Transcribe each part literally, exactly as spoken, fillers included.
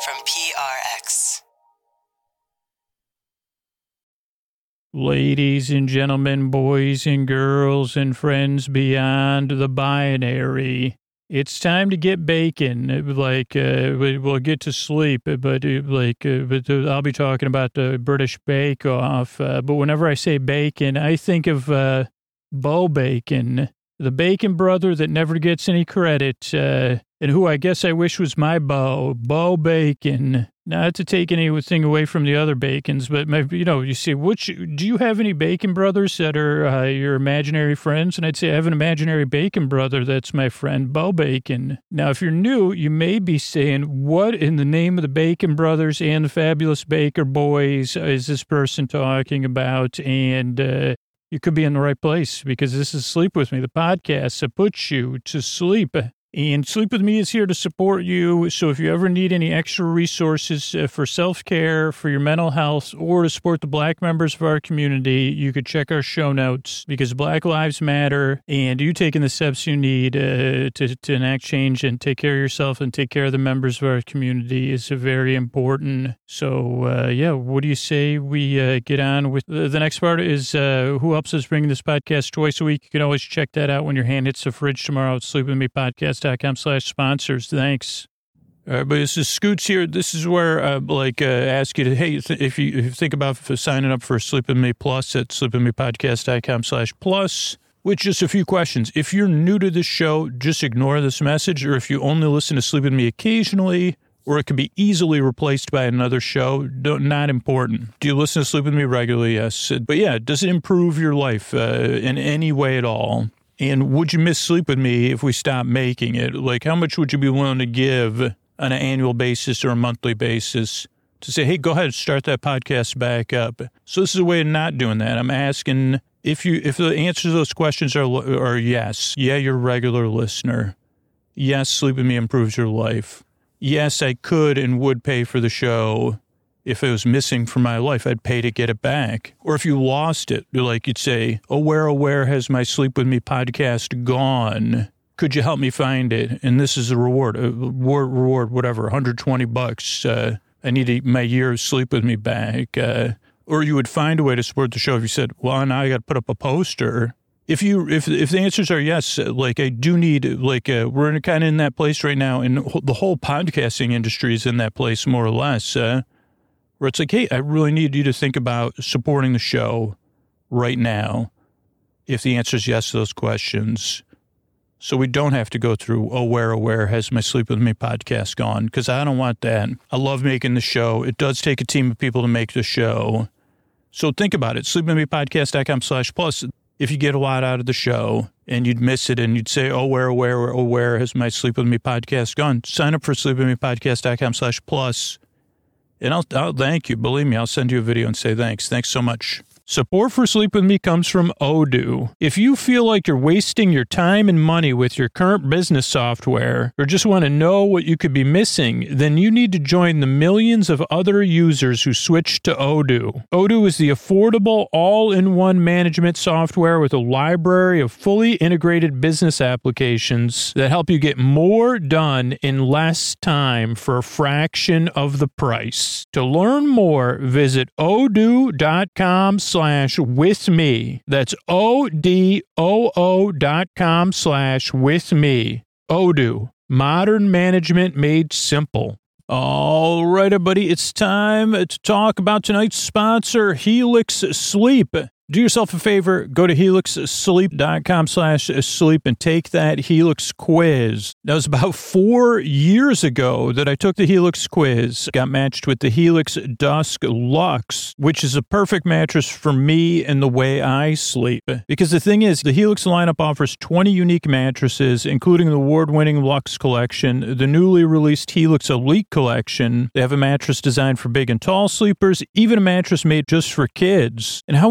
from P R X. Ladies and gentlemen, boys and girls, and friends beyond the binary, it's time to get bacon. Like, uh, we'll get to sleep, but uh, like, uh, but uh, I'll be talking about the British Bake Off. Uh, but whenever I say bacon, I think of uh, Bo Bacon, the Bacon brother that never gets any credit, uh, and who I guess I wish was my Bo, Bo Bacon. Not to take anything away from the other Bacons, but, maybe, you know, you see, which, do you have any Bacon brothers that are uh, your imaginary friends? And I'd say I have an imaginary Bacon brother that's my friend, Bo Bacon. Now, if you're new, you may be saying, what in the name of the Bacon brothers and the Fabulous Baker Boys is this person talking about? And uh, you could be in the right place, because this is Sleep With Me, the podcast that puts you to sleep. And Sleep With Me is here to support you. So if you ever need any extra resources uh, for self-care, for your mental health, or to support the Black members of our community, you could check our show notes, because Black Lives Matter, and you taking the steps you need uh, to, to enact change and take care of yourself and take care of the members of our community is very important. So, uh, yeah, what do you say we uh, get on with uh, the next part is uh, who helps us bring this podcast twice a week. You can always check that out when your hand hits the fridge tomorrow at Sleep With Me Podcast. Dot com slash sponsors. Thanks. All right, but this is Scoots here. This is where, uh, like, uh, ask you to, hey, th- if, you, if you think about signing up for Sleep With Me Plus at sleep with me podcast dot com slash plus, with just a few questions. If you're new to this show, just ignore this message, or if you only listen to Sleep With Me occasionally, or it can be easily replaced by another show, don't, not important. Do you listen to Sleep With Me regularly? Yes. But yeah, does it improve your life uh, in any way at all? And would you miss Sleep With Me if we stopped making it? Like, how much would you be willing to give on an annual basis or a monthly basis to say, hey, go ahead, start that podcast back up? So this is a way of not doing that. I'm asking if you, if the answers to those questions are, are yes. Yeah, you're a regular listener. Yes, Sleep With Me improves your life. Yes, I could and would pay for the show. If it was missing from my life, I'd pay to get it back. Or if you lost it, like you'd say, oh, where, oh, where has my Sleep With Me podcast gone? Could you help me find it? And this is a reward, a reward, reward whatever, one hundred twenty bucks. Uh, I need a, my year of Sleep With Me back. Uh, or you would find a way to support the show if you said, well, now I got to put up a poster. If you, if if the answers are yes, like I do need, like uh, we're in kind of in that place right now, and the whole podcasting industry is in that place more or less, uh, where it's like, hey, I really need you to think about supporting the show right now, if the answer is yes to those questions. So we don't have to go through, oh, where, oh, where has my Sleep With Me podcast gone? Because I don't want that. I love making the show. It does take a team of people to make the show. So think about it, sleep with me podcast dot com slash plus. If you get a lot out of the show and you'd miss it and you'd say, oh, where, where, oh, where has my Sleep With Me podcast gone? Sign up for sleep with me podcast dot com slash plus. And I'll, I'll thank you. Believe me, I'll send you a video and say thanks. Thanks so much. Support for Sleep With Me comes from Odoo. If you feel like you're wasting your time and money with your current business software, or just want to know what you could be missing, then you need to join the millions of other users who switched to Odoo. Odoo is the affordable, all-in-one management software with a library of fully integrated business applications that help you get more done in less time for a fraction of the price. To learn more, visit odoo dot com slash with me. That's O D O O dot com slash with me. Odoo, modern management made simple. All right, everybody, it's time to talk about tonight's sponsor, Helix Sleep. Do yourself a favor, go to helix sleep dot com slash sleep and take that Helix quiz. That was about four years ago that I took the Helix quiz. Got matched with the Helix Dusk Luxe, which is a perfect mattress for me and the way I sleep. Because the thing is, the Helix lineup offers twenty unique mattresses, including the award-winning Luxe Collection, the newly released Helix Elite Collection. They have a mattress designed for big and tall sleepers, even a mattress made just for kids. And how would you know which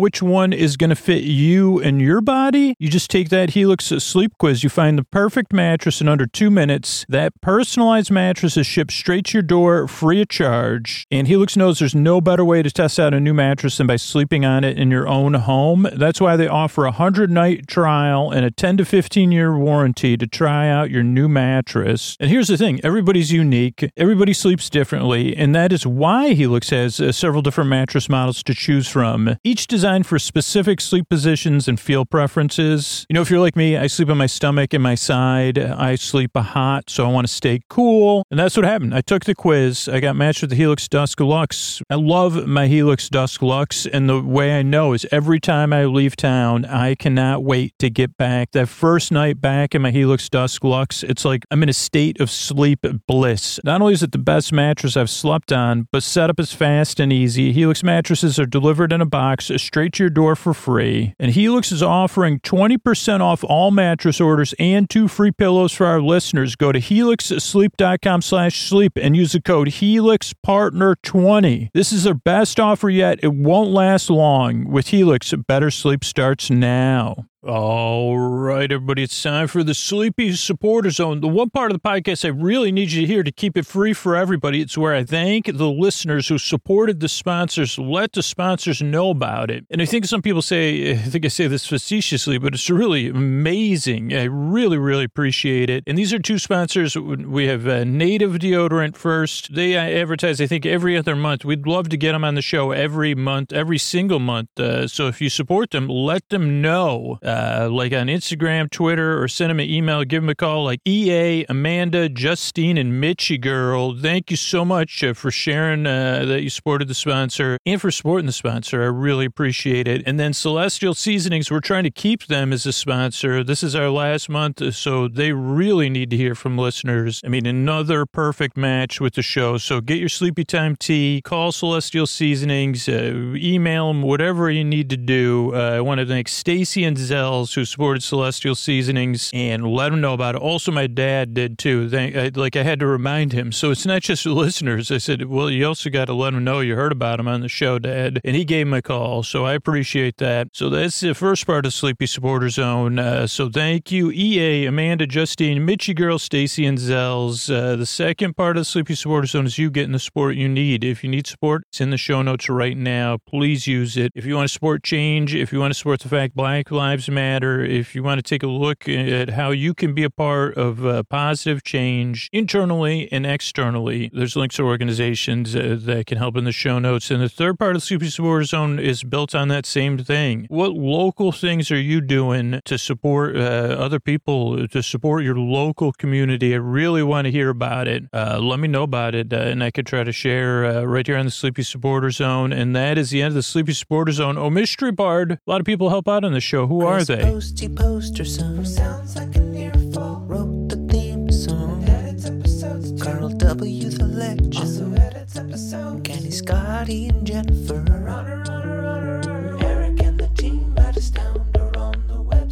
which one is going to fit you and your body? You just take that Helix sleep quiz. You find the perfect mattress in under two minutes. That personalized mattress is shipped straight to your door free of charge. And Helix knows there's no better way to test out a new mattress than by sleeping on it in your own home. That's why they offer a hundred-night trial and a ten to fifteen-year warranty to try out your new mattress. And here's the thing. Everybody's unique. Everybody sleeps differently. And that is why Helix has uh, several different mattress models to choose from, each designed for specific sleep positions and feel preferences. You know, if you're like me, I sleep on my stomach and my side. I sleep hot, so I want to stay cool. And that's what happened. I took the quiz. I got matched with the Helix Dusk Luxe. I love my Helix Dusk Luxe, and the way I know is every time I leave town, I cannot wait to get back. That first night back in my Helix Dusk Luxe, it's like I'm in a state of sleep bliss. Not only is it the best mattress I've slept on, but setup is fast and easy. Helix mattresses are delivered in a box straight to your door for free. And Helix is offering twenty percent off all mattress orders and two free pillows for our listeners. Go to helix sleep dot com slash sleep and use the code Helix Partner twenty. This is their best offer yet. It won't last long. With Helix, better sleep starts now. All right, everybody, it's time for the Sleepy Supporter Zone. The one part of the podcast I really need you to hear to keep it free for everybody. It's where I thank the listeners who supported the sponsors, let the sponsors know about it. And I think some people say, I think I say this facetiously, but it's really amazing. I really, really appreciate it. And these are two sponsors. We have uh, Native Deodorant first. They uh, advertise, I think, every other month. We'd love to get them on the show every month, every single month. Uh, so if you support them, let them know. Uh, like on Instagram, Twitter, or send them an email, give them a call, like E A, Amanda, Justine, and Mitchie Girl. Thank you so much uh, for sharing uh, that you supported the sponsor and for supporting the sponsor. I really appreciate it. And then Celestial Seasonings, we're trying to keep them as a sponsor. This is our last month, so they really need to hear from listeners. I mean, another perfect match with the show. So get your Sleepy Time tea, call Celestial Seasonings, uh, email them, whatever you need to do. Uh, I want to thank Stacy and Zell, who supported Celestial Seasonings, and let them know about it. Also, my dad did too. Thank, I, like I had to remind him. So it's not just the listeners. I said, well, you also got to let him know you heard about him on the show, Dad. And he gave him a call. So I appreciate that. So that's the first part of Sleepy Supporter Zone. Uh, so thank you, E A, Amanda, Justine, Mitchie Girl, Stacy, and Zells. Uh, the second part of the Sleepy Supporter Zone is you getting the support you need. If you need support, it's in the show notes right now. Please use it. If you want to support change, if you want to support the fact Black Lives Matter, if you want to take a look at how you can be a part of uh, positive change internally and externally, there's links to organizations uh, that can help in the show notes. And the third part of the Sleepy Supporter Zone is built on that same thing. What local things are you doing to support uh, other people, to support your local community? I really want to hear about it. Uh, let me know about it, uh, and I could try to share uh, right here on the Sleepy Supporter Zone. And that is the end of the Sleepy Supporter Zone. Oh, Mystery Bard, a lot of people help out on the show. Who are they? Posty poster son sounds like an earful. Wrote the theme song. Edits episodes. Carl W. the Legend. Also edits episodes. Kenny, Scotty, and Jennifer. Runner, runner, runner. Eric and the team at Astound are on the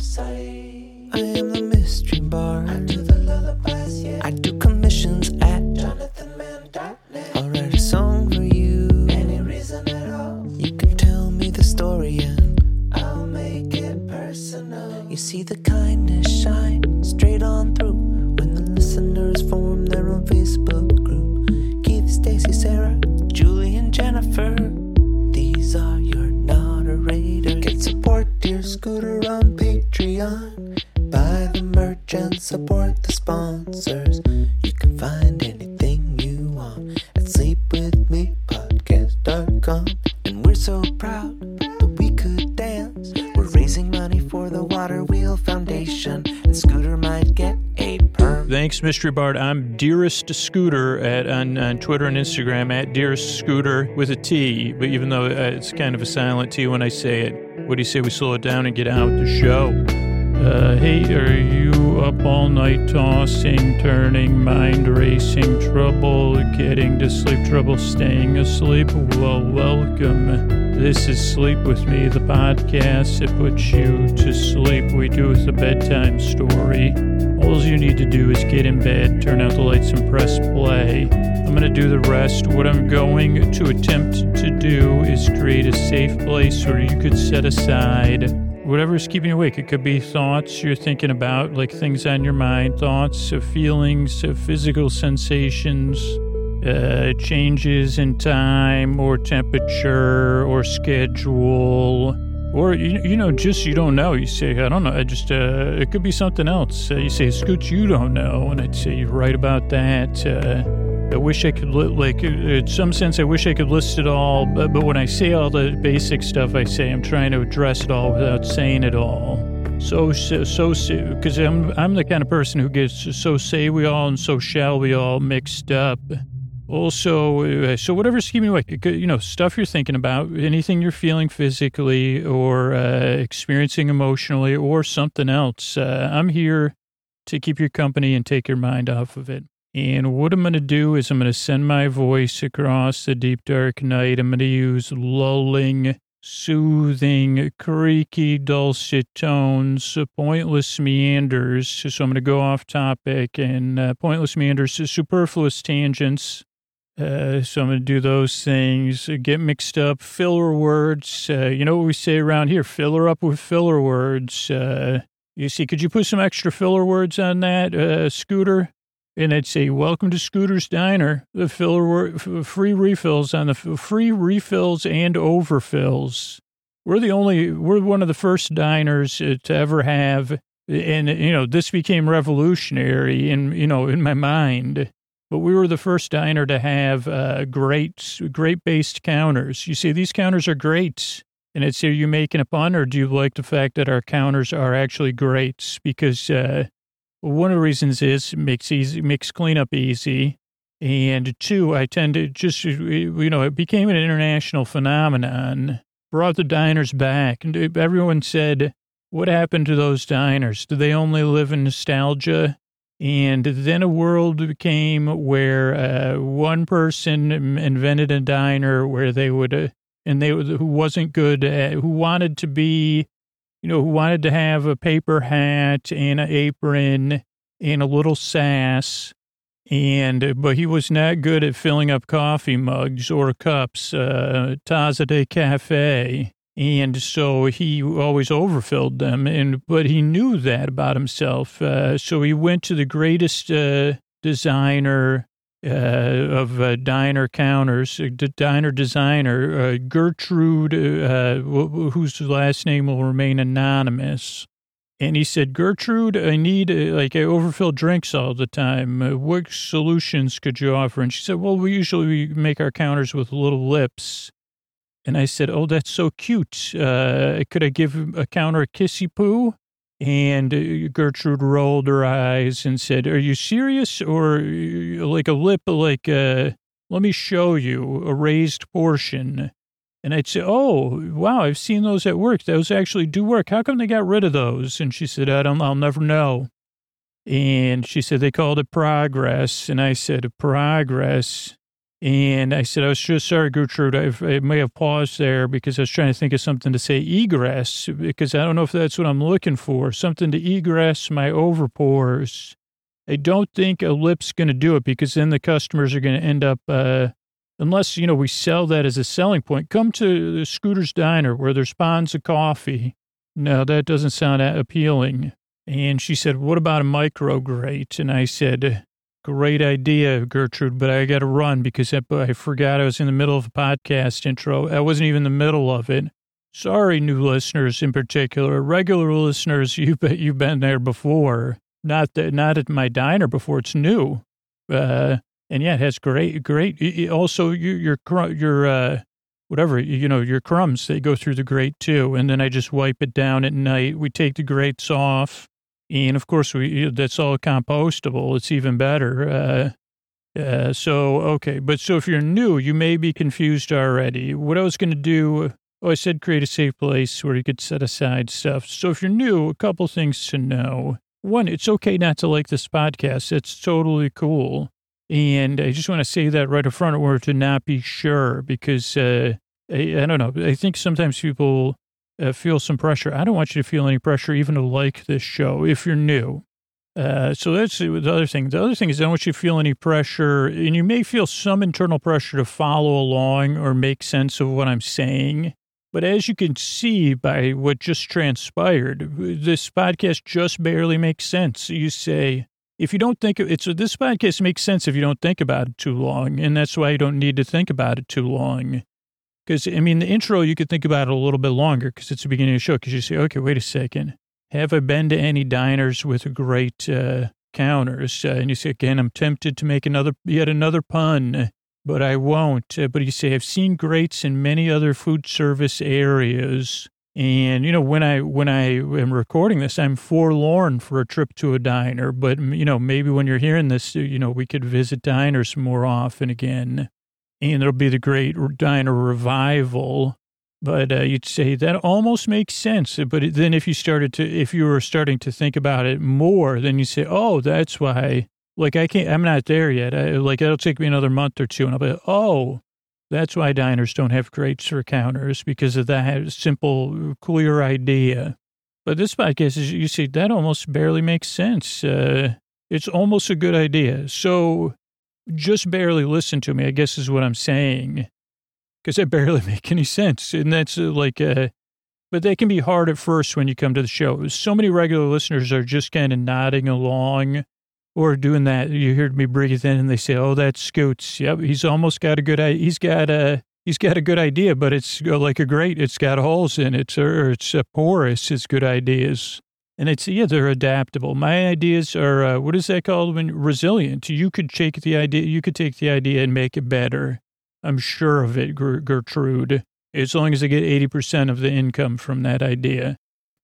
website. I am the Mystery Bard. I do the lullabies, yeah. I do commissions at jonathan mann dot net. I'll write a song for you. Any reason at all. You can tell me the story and I'll make it personal. You see the kindness shine straight on through when the listeners form their own Facebook group. Keith, Stacy, Sarah, Julie, and Jennifer. These are your moderators. Get support dear Scooter on Patreon. Buy the merch and support the sponsors. You can find anything you want at sleep with me podcast dot com. And we're so proud that we could dance. We're raising money for the Water Wheel Foundation, and Scooter might get a perm. Thanks, Mystery Bard. I'm Dearest Scooter at on, on Twitter and Instagram, at Dearest Scooter with a T, but even though it's kind of a silent T when I say it. What do you say we slow it down and get out the show? Uh, hey, are you up all night tossing, turning, mind racing, trouble getting to sleep, trouble staying asleep? Well, welcome. This is Sleep With Me, the podcast that puts you to sleep. We do with a bedtime story. All you need to do is get in bed, turn out the lights, and press play. I'm going to do the rest. What I'm going to attempt to do is create a safe place where you could set aside whatever's keeping you awake. It could be thoughts you're thinking about, like things on your mind, thoughts, uh, feelings, uh, physical sensations, uh, changes in time or temperature or schedule. Or, you, you know, just you don't know. You say, I don't know. I just, uh, it could be something else. Uh, you say, Scoots, you don't know. And I'd say, you're right about that. Uh, I wish I could, li- like, in some sense, I wish I could list it all. But, but when I say all the basic stuff, I say I'm trying to address it all without saying it all. So, so, so, because I'm, I'm the kind of person who gets so say we all and so shall we all mixed up. Also, uh, so whatever's keeping you awake, you know, stuff you're thinking about, anything you're feeling physically or uh, experiencing emotionally or something else, uh, I'm here to keep your company and take your mind off of it. And what I'm going to do is I'm going to send my voice across the deep, dark night. I'm going to use lulling, soothing, creaky, dulcet tones, uh, pointless meanders. So I'm going to go off topic and uh, pointless meanders, superfluous tangents. Uh, so I'm going to do those things, get mixed up, filler words. Uh, you know what we say around here, filler up with filler words. Uh, you see, could you put some extra filler words on that, uh, Scooter? And I'd say, welcome to Scooter's Diner, the filler word, free refills on the free refills and overfills. We're the only, we're one of the first diners to ever have, and, you know, this became revolutionary in, you know, in my mind. But we were the first diner to have uh, great, great-based counters. You see, these counters are great. And it's, are you making a pun, or do you like the fact that our counters are actually great? Because uh, one of the reasons is it makes, easy, makes cleanup easy. And two, I tend to just, you know, it became an international phenomenon, brought the diners back. And everyone said, what happened to those diners? Do they only live in nostalgia? And then a world came where uh, one person invented a diner where they would, uh, and they who wasn't good, at, who wanted to be, you know, who wanted to have a paper hat and an apron and a little sass, and but he was not good at filling up coffee mugs or cups, uh, Taza de Cafe. And so he always overfilled them, and but he knew that about himself. Uh, so he went to the greatest uh, designer uh, of uh, diner counters, uh, diner designer, uh, Gertrude, uh, whose last name will remain anonymous. And he said, Gertrude, I need, uh, like, I overfill drinks all the time. Uh, what solutions could you offer? And she said, well, we usually make our counters with little lips. And I said, oh, that's so cute. Uh, could I give a counter a kissy poo? And Gertrude rolled her eyes and said, are you serious? Or like a lip, like, uh, let me show you a raised portion. And I'd say, oh, wow, I've seen those at work. Those actually do work. How come they got rid of those? And she said, I don't, I'll never know. And she said, they called it progress. And I said, progress. And I said, I was just sorry, Gertrude, I've, I may have paused there because I was trying to think of something to say egress, because I don't know if that's what I'm looking for, something to egress my overpours. I don't think a lip's going to do it, because then the customers are going to end up, uh, unless, you know, we sell that as a selling point. Come to the Scooter's Diner where there's ponds of coffee. No, that doesn't sound appealing. And she said, what about a micro grate? And I said, great idea, Gertrude, but I got to run because I, I forgot I was in the middle of a podcast intro. I wasn't even in the middle of it. Sorry, new listeners in particular. Regular listeners, you bet you've been there before. Not that, not at my diner before. It's new, uh, and yeah, it has great, great. Also, your your your uh, whatever you know, your crumbs, they go through the grate too, and then I just wipe it down at night. We take the grates off. And of course, we that's all compostable. It's even better. Uh, uh, so, okay. But so if you're new, you may be confused already. What I was going to do, oh, I said create a safe place where you could set aside stuff. So if you're new, a couple things to know. one, it's okay not to like this podcast. It's totally cool. And I just want to say that right up front or to not be sure because, uh, I, I don't know. I think sometimes people uh, feel some pressure. I don't want you to feel any pressure even to like this show if you're new. Uh, so that's the other thing. The other thing is I don't want you to feel any pressure, and you may feel some internal pressure to follow along or make sense of what I'm saying. But as you can see by what just transpired, this podcast just barely makes sense. You say, if you don't think it's this podcast makes sense if you don't think about it too long, and that's why you don't need to think about it too long. Because I mean, the intro you could think about it a little bit longer because it's the beginning of the show. Because you say, okay, wait a second, have I been to any diners with great uh, counters? Uh, and you say, again, I'm tempted to make another yet another pun, but I won't. Uh, but you say, I've seen greats in many other food service areas. And, you know, when I when I am recording this, I'm forlorn for a trip to a diner. But, you know, maybe when you're hearing this, you know, we could visit diners more often again. And there'll be the great diner revival. But uh, you'd say that almost makes sense. But then if you started to, if you were starting to think about it more, then you say, oh, that's why, like, I can't, I'm not there yet. I, like, it'll take me another month or two. And I'll be, oh. That's why diners don't have grates or counters, because of that simple, clear idea. But this podcast, is, you see, that almost barely makes sense. Uh, it's almost a good idea. So just barely listen to me, I guess is what I'm saying, because it barely make any sense. And that's uh, like, uh, but they can be hard at first when you come to the show. So many regular listeners are just kind of nodding along. Or doing that, you heard me breathe in, and they say, "Oh, that's Scoots. Yep, he's almost got a good. He's got a he's got a good idea, but it's like a grate. It's got holes in it, or it's a porous. It's good ideas, and it's yeah, they're adaptable. My ideas are uh, what is that called? When resilient. You could take the idea. You could take the idea and make it better. I'm sure of it, Gertrude. As long as I get eighty percent of the income from that idea.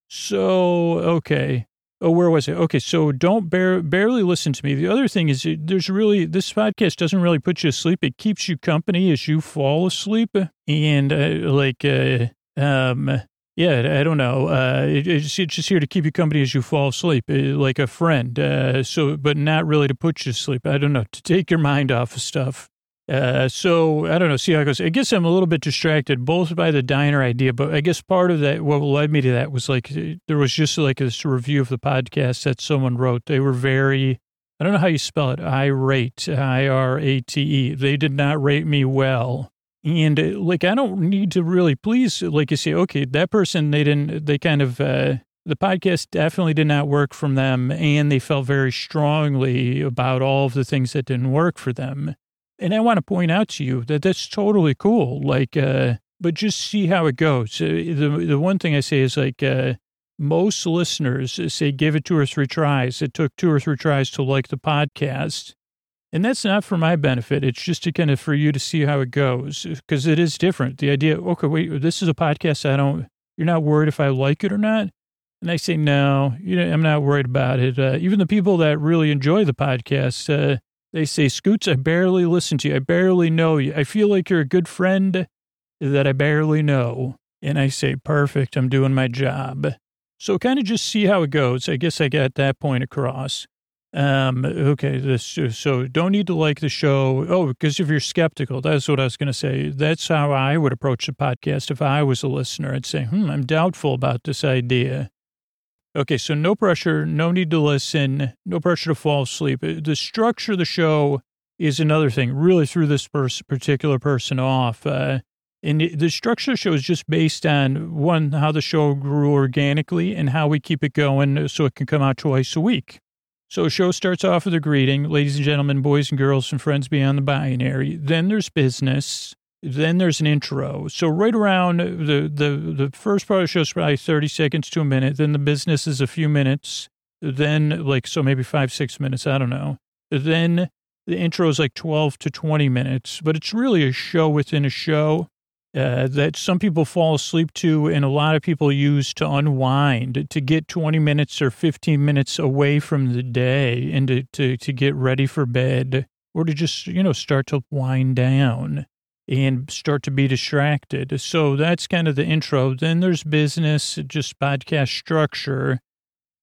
So okay." Oh, where was it? Okay, so don't bar- barely listen to me. The other thing is there's really, this podcast doesn't really put you to sleep. It keeps you company as you fall asleep. And uh, like, uh, um, yeah, I don't know. Uh, it, it's, it's just here to keep you company as you fall asleep, uh, like a friend. Uh, so, but not really to put you to sleep. I don't know, to take your mind off of stuff. Uh, so I don't know, see how it goes. I guess I'm a little bit distracted both by the diner idea, but I guess part of that, what led me to that was like, there was just like this review of the podcast that someone wrote. They were very, I don't know how you spell it. Irate, I R A T E. They did not rate me well. And uh, like, I don't need to really please, like you say, okay, that person, they didn't, they kind of, uh, the podcast definitely did not work from them. And they felt very strongly about all of the things that didn't work for them. And I want to point out to you that that's totally cool. Like, uh, but just see how it goes. Uh, the the one thing I say is like, uh, most listeners say give it two or three tries. It took two or three tries to like the podcast. And that's not for my benefit. It's just to kind of for you to see how it goes, because it is different. The idea, okay, wait, this is a podcast. I don't, you're not worried if I like it or not. And I say, no, you know, I'm not worried about it. Uh, even the people that really enjoy the podcast, uh, they say, Scoots, I barely listen to you. I barely know you. I feel like you're a good friend that I barely know. And I say, perfect. I'm doing my job. So kind of just see how it goes. I guess I got that point across. Um, okay. This, so don't need to like the show. Oh, because if you're skeptical, that's what I was going to say. That's how I would approach the podcast. If I was a listener, I'd say, hmm, I'm doubtful about this idea. Okay, so no pressure, no need to listen, no pressure to fall asleep. The structure of the show is another thing, really threw this pers- particular person off. Uh, and the structure of the show is just based on, one, how the show grew organically and how we keep it going so it can come out twice a week. So the show starts off with a greeting, ladies and gentlemen, boys and girls, and friends beyond the binary. Then there's business. Then there's an intro. So right around the, the, the first part of the show is probably thirty seconds to a minute. Then the business is a few minutes. Then like, so maybe five, six minutes. I don't know. Then the intro is like twelve to twenty minutes, but it's really a show within a show uh, that some people fall asleep to and a lot of people use to unwind, to get twenty minutes or fifteen minutes away from the day and to, to, to get ready for bed or to just, you know, start to wind down and start to be distracted. So that's kind of the intro. Then there's business, just podcast structure.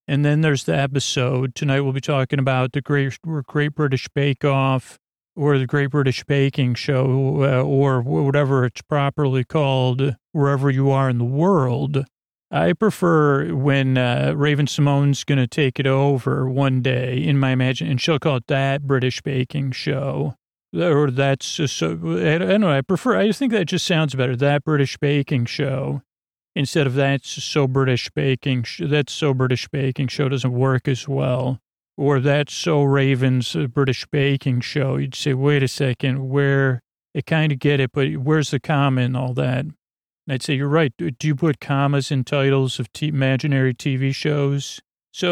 And then there's the episode. Tonight we'll be talking about the Great, Great British Bake Off or the Great British Baking Show uh, or whatever it's properly called wherever you are in the world. I prefer when uh, Raven Simone's going to take it over one day in my imagination, and she'll call it That British Baking Show. Or that's just so, I don't know, I prefer, I think that just sounds better, That British Baking Show. Instead of That's So British Baking, That's So British Baking Show doesn't work as well. Or That's So Raven's British Baking Show. You'd say, wait a second, where, I kind of get it, but where's the comma and all that? And I'd say, you're right. Do you put commas in titles of t- imaginary T V shows?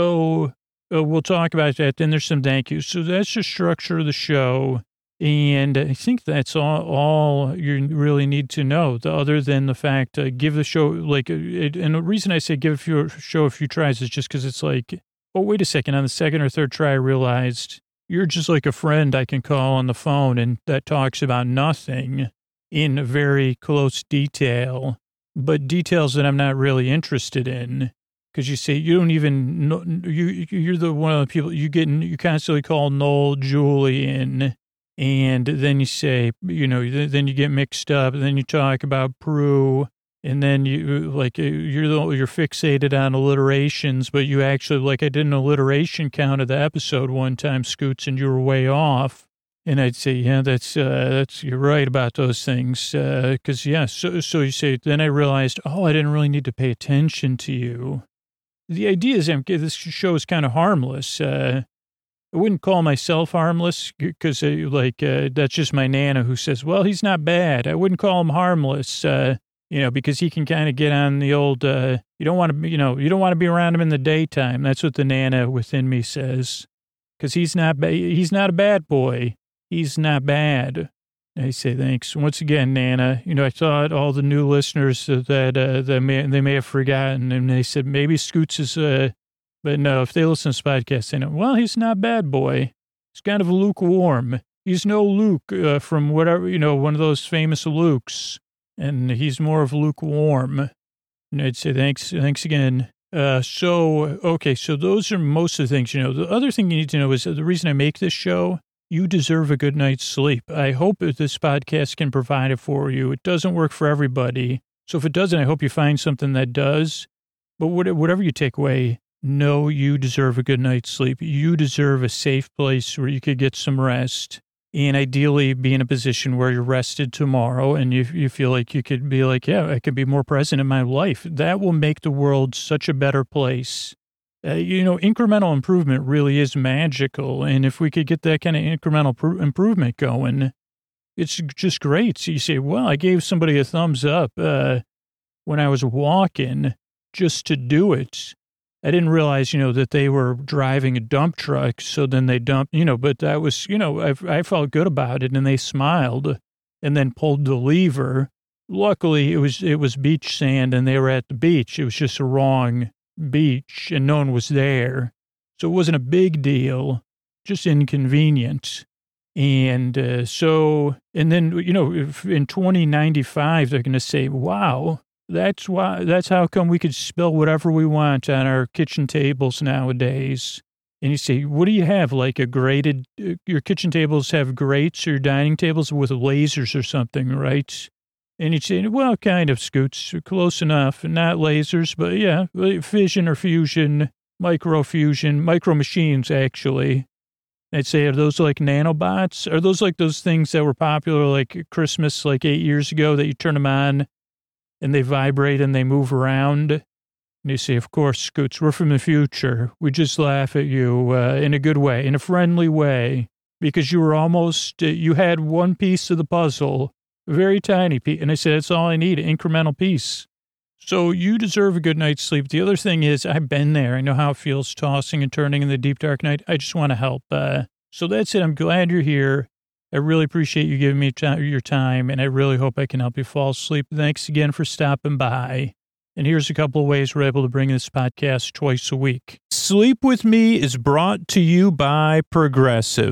So uh, we'll talk about that. Then there's some thank yous. So that's the structure of the show. And I think that's all, all you really need to know, the, other than the fact, uh, give the show, like, uh, it, and the reason I say give a few, show a few tries is just because it's like, oh, wait a second, on the second or third try, I realized you're just like a friend I can call on the phone and that talks about nothing in very close detail, but details that I'm not really interested in. Because you say, you don't even know, you, you're the one of the people, you get, you constantly call Noel Julian. And then you say, you know, then you get mixed up. And then you talk about Prue, and then you like you're the, you're fixated on alliterations, but you actually like I did an alliteration count of the episode one time, Scoots, and you were way off. And I'd say, yeah, that's uh, that's you're right about those things, because uh, yeah. So so you say, then I realized, oh, I didn't really need to pay attention to you. The idea is, this show is kind of harmless. Uh, I wouldn't call myself harmless because, uh, like, uh, that's just my Nana who says, well, he's not bad. I wouldn't call him harmless, uh, you know, because he can kind of get on the old, uh, you don't want to, you know, you don't want to be around him in the daytime. That's what the Nana within me says, because he's not, ba- he's not a bad boy. He's not bad. I say thanks. Once again, Nana, you know, I thought all the new listeners that, uh, that may, they may have forgotten, and they said maybe Scoots is, uh, but no, if they listen to this podcast, they know, well, he's not bad boy. He's kind of lukewarm. He's no Luke uh, from whatever, you know, one of those famous Lukes. And he's more of lukewarm. And I'd say thanks, thanks again. Uh, so, okay, so those are most of the things, you know. The other thing you need to know is the reason I make this show, you deserve a good night's sleep. I hope that this podcast can provide it for you. It doesn't work for everybody. So if it doesn't, I hope you find something that does. But whatever you take away, know you deserve a good night's sleep. You deserve a safe place where you could get some rest, and ideally be in a position where you're rested tomorrow and you you feel like you could be like, yeah, I could be more present in my life. That will make the world such a better place. Uh, you know, incremental improvement really is magical, and if we could get that kind of incremental pr- improvement going, it's just great. So you say, well, I gave somebody a thumbs up uh, when I was walking just to do it. I didn't realize, you know, that they were driving a dump truck. So then they dumped, you know, but that was, you know, I, I felt good about it, and they smiled and then pulled the lever. Luckily, it was, it was beach sand and they were at the beach. It was just a wrong beach and no one was there. So it wasn't a big deal, just inconvenient. And uh, so, and then, you know, if in twenty ninety-five, they're going to say, wow, That's why, that's how come we could spill whatever we want on our kitchen tables nowadays. And you say, what do you have? Like a grated, uh, your kitchen tables have grates, or your dining tables with lasers or something, right? And you'd say, well, kind of, Scoots, close enough. Not lasers, but yeah, fission or fusion, microfusion, micro machines, actually. I'd say, are those like nanobots? Are those like those things that were popular like Christmas, like eight years ago, that you turn them on and they vibrate and they move around? And you say, of course, Scoots, we're from the future. We just laugh at you uh, in a good way, in a friendly way, because you were almost, uh, you had one piece of the puzzle, a very tiny piece. And I said, that's all I need, an incremental piece. So you deserve a good night's sleep. The other thing is, I've been there. I know how it feels tossing and turning in the deep, dark night. I just want to help. Uh, so that's it. I'm glad you're here. I really appreciate you giving me t- your time, and I really hope I can help you fall asleep. Thanks again for stopping by. And here's a couple of ways we're able to bring this podcast twice a week. Sleep With Me is brought to you by Progressive.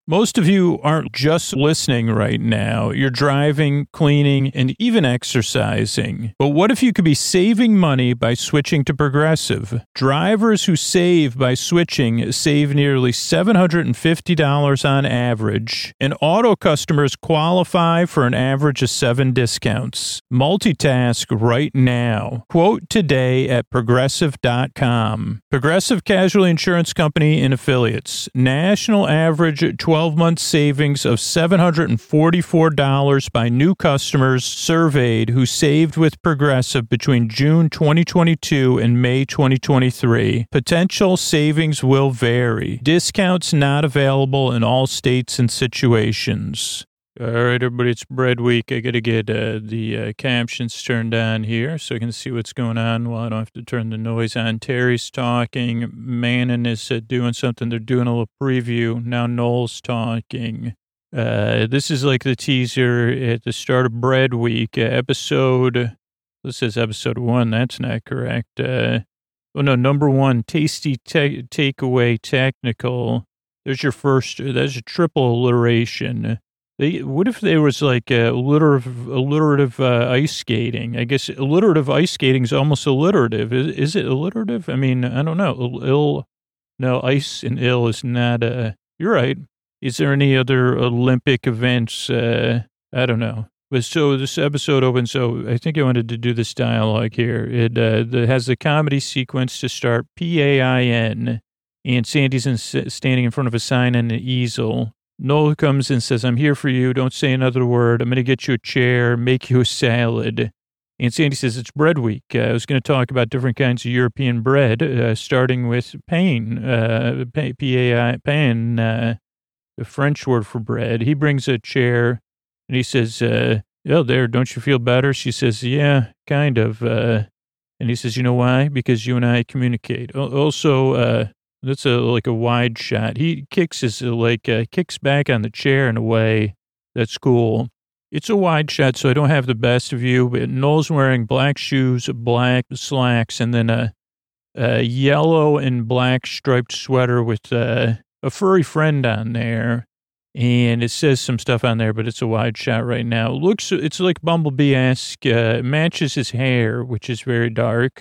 Most of you aren't just listening right now. You're driving, cleaning, and even exercising. But what if you could be saving money by switching to Progressive? Drivers who save by switching save nearly seven hundred fifty dollars on average, and auto customers qualify for an average of seven discounts. Multitask right now. Quote today at progressive dot com. Progressive Casualty Insurance Company and Affiliates. National average twelve-month savings of seven hundred forty-four dollars by new customers surveyed who saved with Progressive between June twenty twenty-two and May twenty twenty-three. Potential savings will vary. Discounts not available in all states and situations. All right, everybody, it's Bread Week. I got to get uh, the uh, captions turned on here so I can see what's going on while I don't have to turn the noise on. Terry's talking. Mannon is uh, doing something. They're doing a little preview. Now Noel's talking. Uh, this is like the teaser at the start of Bread Week. Uh, episode, this is episode one. That's not correct. Uh, oh, no, number one, tasty te- takeaway technical. There's your first, there's a triple alliteration. They, what if there was like a alliterative, alliterative uh, ice skating? I guess alliterative ice skating is almost alliterative. Is, is it alliterative? I mean, I don't know. Ill, Ill no, ice and ill is not, uh, you're right. Is there any other Olympic events? Uh, I don't know. But so this episode opens, so I think I wanted to do this dialogue here. It, uh, it has the comedy sequence to start, P A I N, and Sandy's in, standing in front of a sign and an easel. Noel comes and says, I'm here for you. Don't say another word. I'm going to get you a chair, make you a salad. And Sandy says, it's Bread Week. Uh, I was going to talk about different kinds of European bread, uh, starting with pain, uh, P A I, pain, uh, the French word for bread. He brings a chair and he says, uh, oh, there, don't you feel better? She says, yeah, kind of. Uh, and he says, you know why? Because you and I communicate. Also, uh, that's a like a wide shot. He kicks his like uh, kicks back on the chair in a way that's cool. It's a wide shot, so I don't have the best view. But Noel's wearing black shoes, black slacks, and then a, a yellow and black striped sweater with uh, a furry friend on there. And it says some stuff on there, but it's a wide shot right now. It looks it's like Bumblebee-esque. Uh, matches his hair, which is very dark.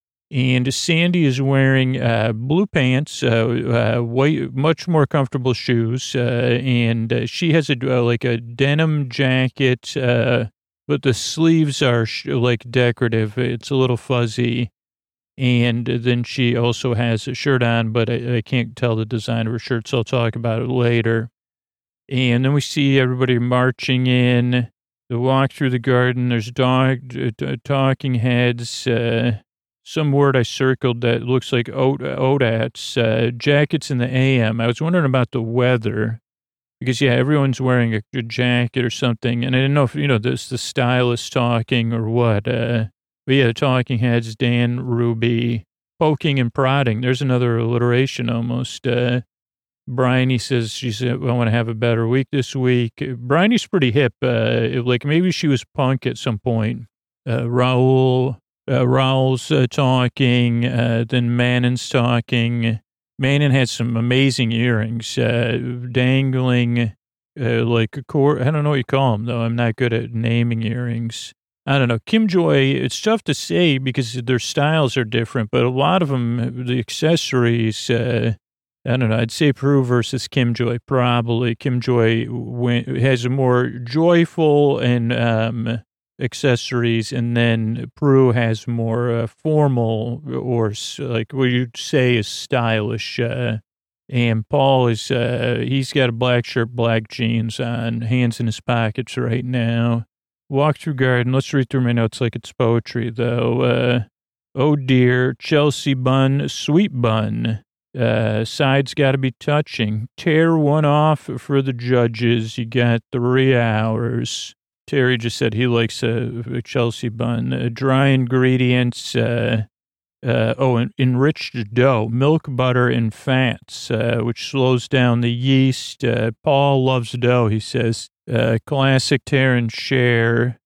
And Sandy is wearing uh, blue pants, uh, uh, white, much more comfortable shoes, uh, and uh, she has a uh, like a denim jacket, uh, but the sleeves are sh- like decorative. It's a little fuzzy, and then she also has a shirt on, but I, I can't tell the design of her shirt, so I'll talk about it later. And then we see everybody marching in. They walk through the garden. There's dog uh, talking heads. Uh, Some word I circled that looks like O D A Ts, uh, jackets in the A M. I was wondering about the weather because, yeah, everyone's wearing a, a jacket or something. And I didn't know if, you know, this the stylist talking or what. Uh, but, yeah, the talking heads, Dan, Ruby, poking and prodding. There's another alliteration almost. Uh, Bryony says she said, I want to have a better week this week. Bryony's pretty hip. Uh, like maybe she was punk at some point. Uh, Raul... Uh, Raul's uh, talking, uh, then Mannon's talking. Mannon has some amazing earrings, uh, dangling, uh, like a cord. I don't know what you call them, though. I'm not good at naming earrings. I don't know. Kim Joy, it's tough to say because their styles are different, but a lot of them, the accessories, uh, I don't know. I'd say Prue versus Kim Joy, probably. Kim Joy went, has a more joyful and, um, accessories, and then Prue has more uh, formal or like what you'd say is stylish. Uh, and Paul is, uh, he's got a black shirt, black jeans on, hands in his pockets right now. Walk through garden. Let's read through my notes like it's poetry, though. Uh, oh, dear. Chelsea bun, sweet bun. Uh, sides got to be touching. Tear one off for the judges. You got three hours. Terry just said he likes a, a Chelsea bun. Uh, dry ingredients, uh, uh, oh, en- enriched dough, milk, butter, and fats, uh, which slows down the yeast. Uh, Paul loves dough, he says. Uh, classic tear and share.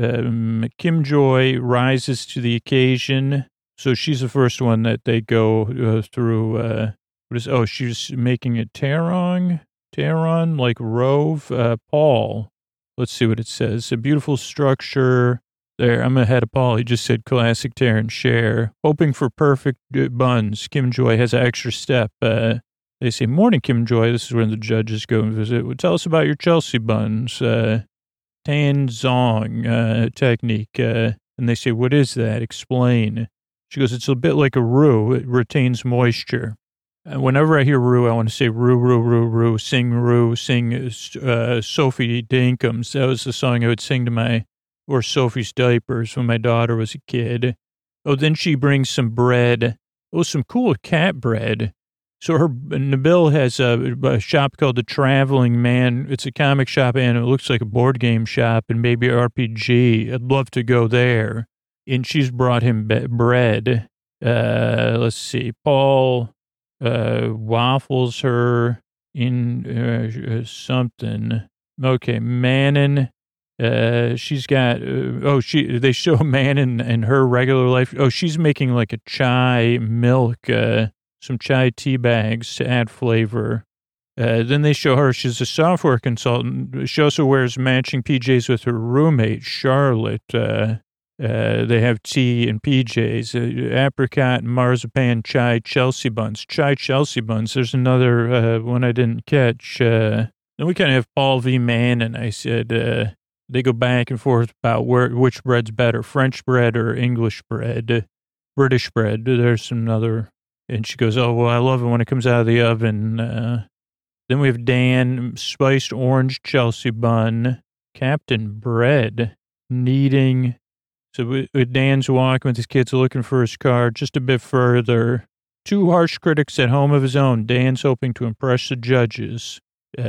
Um, Kim Joy rises to the occasion. So she's the first one that they go uh, through. Uh, what is, oh, she's making a tarong? Tehran, like Rove, uh, Paul. Let's see what it says. A beautiful structure. There, I'm ahead of Paul. He just said classic Tehran share. Hoping for perfect uh, buns. Kim Joy has an extra step. Uh, they say, morning, Kim Joy. This is when the judges go and visit. Well, tell us about your Chelsea buns. Uh, Tan Zong uh, technique. Uh, and they say, what is that? Explain. She goes, it's a bit like a roux. It retains moisture. Uh, whenever I hear roux, I want to say roux, roux, roux, roux, sing roux, sing uh, Sophie Dinkums. That was the song I would sing to my, or Sophie's diapers when my daughter was a kid. Oh, then she brings some bread. Oh, some cool cat bread. So her, Nabil has a, a shop called The Traveling Man. It's a comic shop and it looks like a board game shop and maybe R P G. I'd love to go there. And she's brought him be- bread. Uh, let's see. Paul uh, waffles her in uh, something. Okay, Manon. Uh, she's got, uh, oh, she, they show Manon in her regular life. Oh, she's making like a chai milk, uh, some chai tea bags to add flavor. Uh, then they show her, she's a software consultant. She also wears matching P Js with her roommate, Charlotte. Uh, uh, they have tea and P Js, uh, apricot, marzipan, chai, Chelsea buns. Chai Chelsea buns. There's another uh, one I didn't catch. Uh, then we kind of have Paul V. Mann, and I said, uh, they go back and forth about where which bread's better, French bread or English bread, British bread. There's another. And she goes, oh, well, I love it when it comes out of the oven. Uh, then we have Dan, spiced orange Chelsea bun, Captain Bread, kneading. So we, Dan's walking with his kids looking for his car just a bit further. Two harsh critics at home of his own. Dan's hoping to impress the judges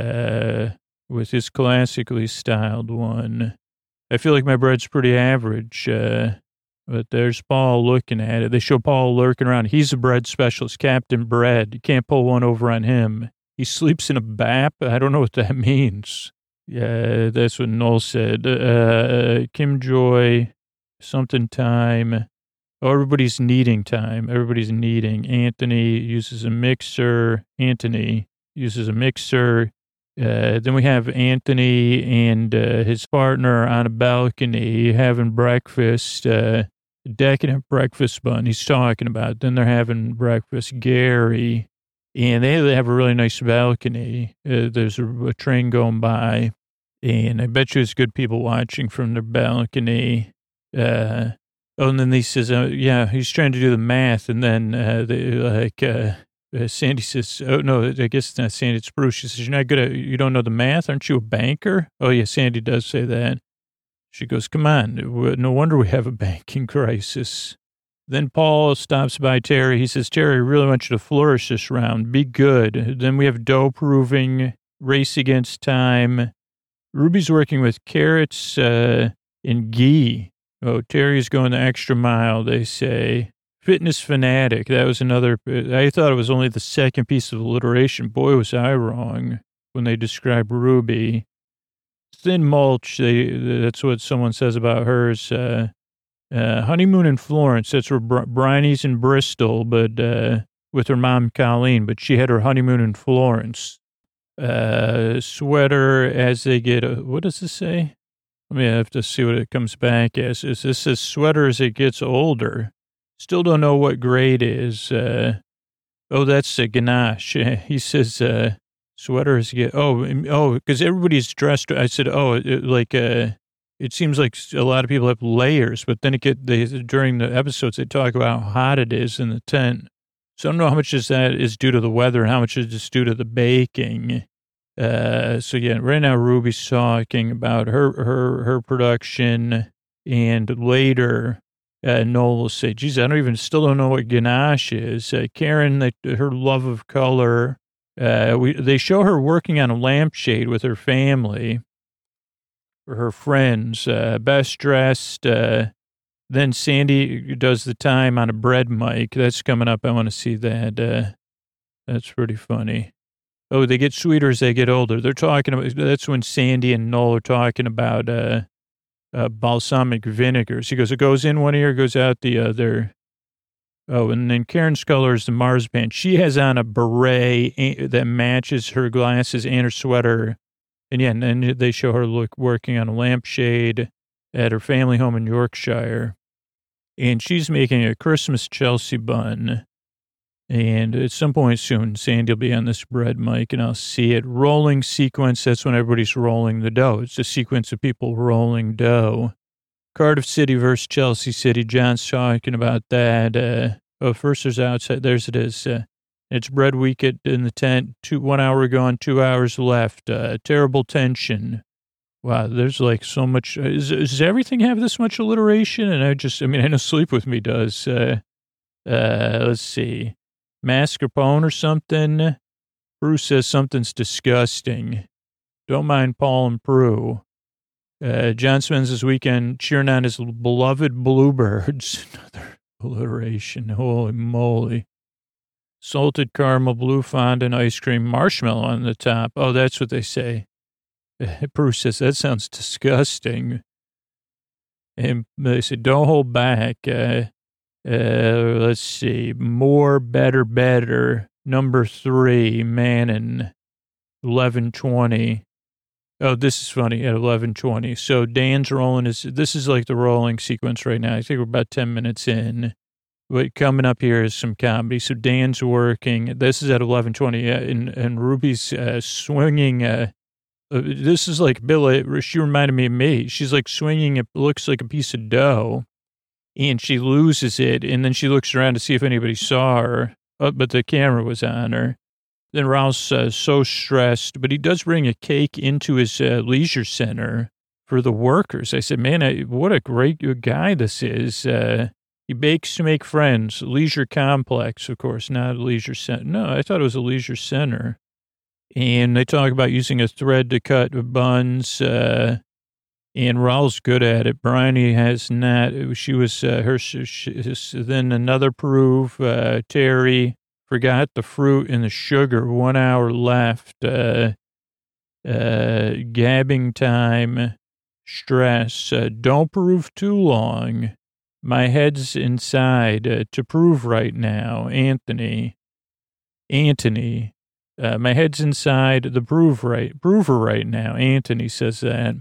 uh, with his classically styled one. I feel like my bread's pretty average. Uh, But there's Paul looking at it. They show Paul lurking around. He's a bread specialist, Captain Bread. You can't pull one over on him. He sleeps in a B A P. I don't know what that means. Yeah, that's what Noel said. Uh, Kim Joy, something time. Oh, everybody's kneading time. Everybody's kneading. Anthony uses a mixer. Anthony uses a mixer. Uh, then we have Anthony and uh, his partner on a balcony having breakfast. Uh, decadent breakfast bun he's talking about. Then they're having breakfast. Gary. And they have a really nice balcony. Uh, there's a, a train going by. And I bet you it's good people watching from their balcony. Uh, oh, and then he says, uh, yeah, he's trying to do the math. And then uh, they like... Uh, Uh, Sandy says, oh, no, I guess it's not Sandy, it's Bruce. She says, you're not good at, you don't know the math? Aren't you a banker? Oh, yeah, Sandy does say that. She goes, come on, no wonder we have a banking crisis. Then Paul stops by Terry. He says, Terry, I really want you to flourish this round. Be good. Then we have dough proving, race against time. Ruby's working with carrots uh, and ghee. Oh, Terry's going the extra mile, they say. Fitness fanatic. That was another. I thought it was only the second piece of alliteration. Boy, was I wrong when they describe Ruby. Thin mulch. They, that's what someone says about hers. Uh, uh, honeymoon in Florence. That's where Br- Bryony's in Bristol, but uh, with her mom Colleen. But she had her honeymoon in Florence. Uh, sweater as they get. Uh, what does this say? Let me have to see what it comes back as. This says sweater as it gets older. Still don't know what grade is. Uh, oh, that's a ganache. He says, uh, sweaters get, oh, oh, because everybody's dressed. I said, oh, it, like, uh, it seems like a lot of people have layers, but then it get, they, during the episodes, they talk about how hot it is in the tent. So I don't know how much is that is due to the weather and how much is just due to the baking. Uh, so yeah, right now Ruby's talking about her, her, her production, and later, Uh, Noel will say, geez, I don't even, still don't know what ganache is. Uh, Karen, the, her love of color. Uh, we, they show her working on a lampshade with her family, or her friends, uh, best dressed. Uh, then Sandy does the time on a bread mic. That's coming up. I want to see that. Uh, that's pretty funny. Oh, they get sweeter as they get older. They're talking about, that's when Sandy and Noel are talking about, uh, Uh, balsamic vinegars. He goes, it goes in one ear, goes out the other. Oh, and then Karen Sculler is the Mars band. She has on a beret that matches her glasses and her sweater. And yeah, and then they show her look working on a lampshade at her family home in Yorkshire. And she's making a Christmas Chelsea bun. And at some point soon, Sandy will be on this bread mic, and I'll see it. Rolling sequence, that's when everybody's rolling the dough. It's a sequence of people rolling dough. Cardiff City versus Chelsea City. John's talking about that. Uh, oh, first there's outside. There's it is. Uh, it's bread week at, in the tent. Two, one hour gone, two hours left. Uh, terrible tension. Wow, there's like so much. Uh, is, does everything have this much alliteration? And I just, I mean, I know Sleep With Me does. Uh, uh, let's see. Mascarpone or something. Bruce says something's disgusting. Don't mind Paul and Prue. Uh, John spends his weekend cheering on his beloved Bluebirds. Another alliteration. Holy moly. Salted caramel, blue fondant, ice cream, marshmallow on the top. Oh, that's what they say. Bruce says, that sounds disgusting. And they said, don't hold back. Uh, uh, let's see. More, better, better. Number three, Mannon, eleven twenty. Oh, this is funny, at eleven twenty. So Dan's rolling his, this is like the rolling sequence right now. I think we're about ten minutes in. But coming up here is some comedy. So Dan's working. This is at eleven twenty, and, and Ruby's uh, swinging. Uh, uh, this is like Billy. She reminded me of me. She's like swinging. It looks like a piece of dough, and she loses it. And then she looks around to see if anybody saw her, oh, but the camera was on her. Then Raul's uh, so stressed, but he does bring a cake into his uh, leisure center for the workers. I said, man, I, what a great guy this is. Uh, he bakes to make friends. Leisure complex, of course, not a leisure center. No, I thought it was a leisure center. And they talk about using a thread to cut buns. Uh, and Raul's good at it. Bryony has not. She was uh, her. She, then another proof. Uh, Terry. Forgot the fruit and the sugar. One hour left. Uh, uh, gabbing time. Stress. Uh, don't prove too long. My head's inside uh, to prove right now. Anthony. Anthony. Uh, my head's inside the prove right, prover right now. Anthony says that.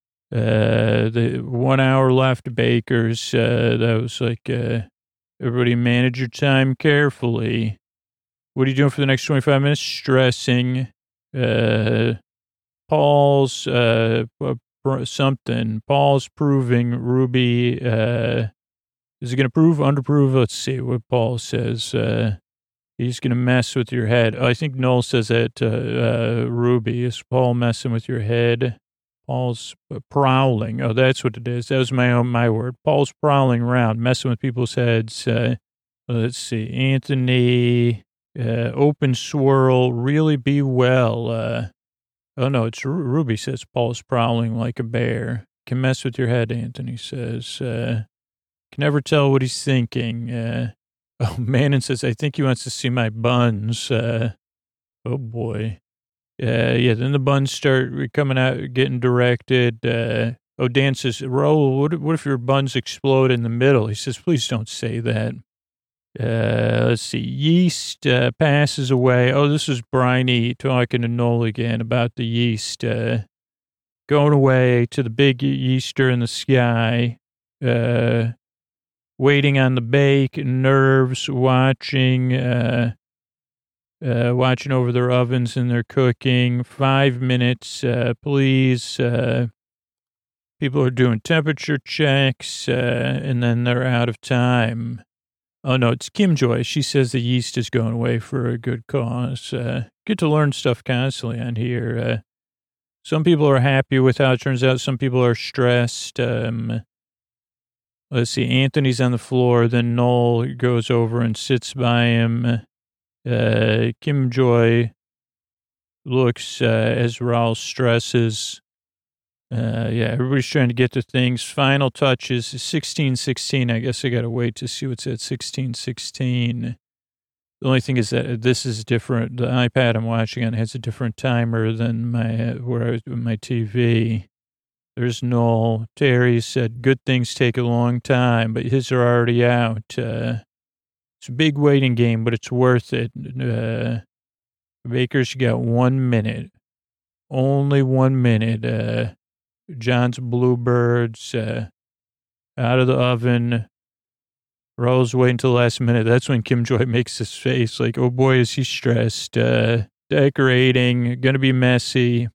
Uh, the one hour left, Bakers. Uh, that was like, uh, everybody manage your time carefully. What are you doing for the next twenty-five minutes? Stressing. Uh, Paul's, uh, something. Paul's proving Ruby, uh, is he going to prove, underprove? Let's see what Paul says. Uh, he's going to mess with your head. Oh, I think Noel says that, uh, uh, Ruby. Is Paul messing with your head? Paul's prowling. Oh, that's what it is. That was my own, my word. Paul's prowling around, messing with people's heads. Uh, let's see. Anthony. Uh, open swirl, really be well. Uh, oh, no, it's Ruby says Paul's prowling like a bear. Can mess with your head, Anthony says. Uh, can never tell what he's thinking. Uh, oh, Mannon says, I think he wants to see my buns. Uh, oh, boy. Uh, yeah, then the buns start coming out, getting directed. Uh, oh, Dan says, Raul, what, what if your buns explode in the middle? He says, please don't say that. Uh, let's see. Yeast uh, passes away. Oh, this is Bryony talking to Noel again about the yeast uh, going away to the big yeaster in the sky. Uh, waiting on the bake, nerves, watching, uh, uh, watching over their ovens and their cooking. Five minutes, uh, please. Uh, people are doing temperature checks, uh, and then they're out of time. Oh, no, it's Kim Joy. She says the yeast is going away for a good cause. Uh, get to learn stuff constantly on here. Uh, some people are happy with how it turns out. Some people are stressed. Um, let's see. Anthony's on the floor. Then Noel goes over and sits by him. Uh, Kim Joy looks uh, as Raul stresses. Uh, yeah, everybody's trying to get to things. Final touches, sixteen sixteen. I guess I got to wait to see what's at sixteen sixteen. The only thing is that this is different. The iPad I'm watching on has a different timer than my, where I was with my T V. There's Noel. Terry said, good things take a long time, but his are already out. Uh, It's a big waiting game, but it's worth it. Uh, Bakers, you got one minute. Only one minute. Uh, John's Bluebirds, uh, out of the oven. Raul's waiting until the last minute. That's when Kim Joy makes his face like, oh boy, is he stressed. Uh, decorating, gonna be messy.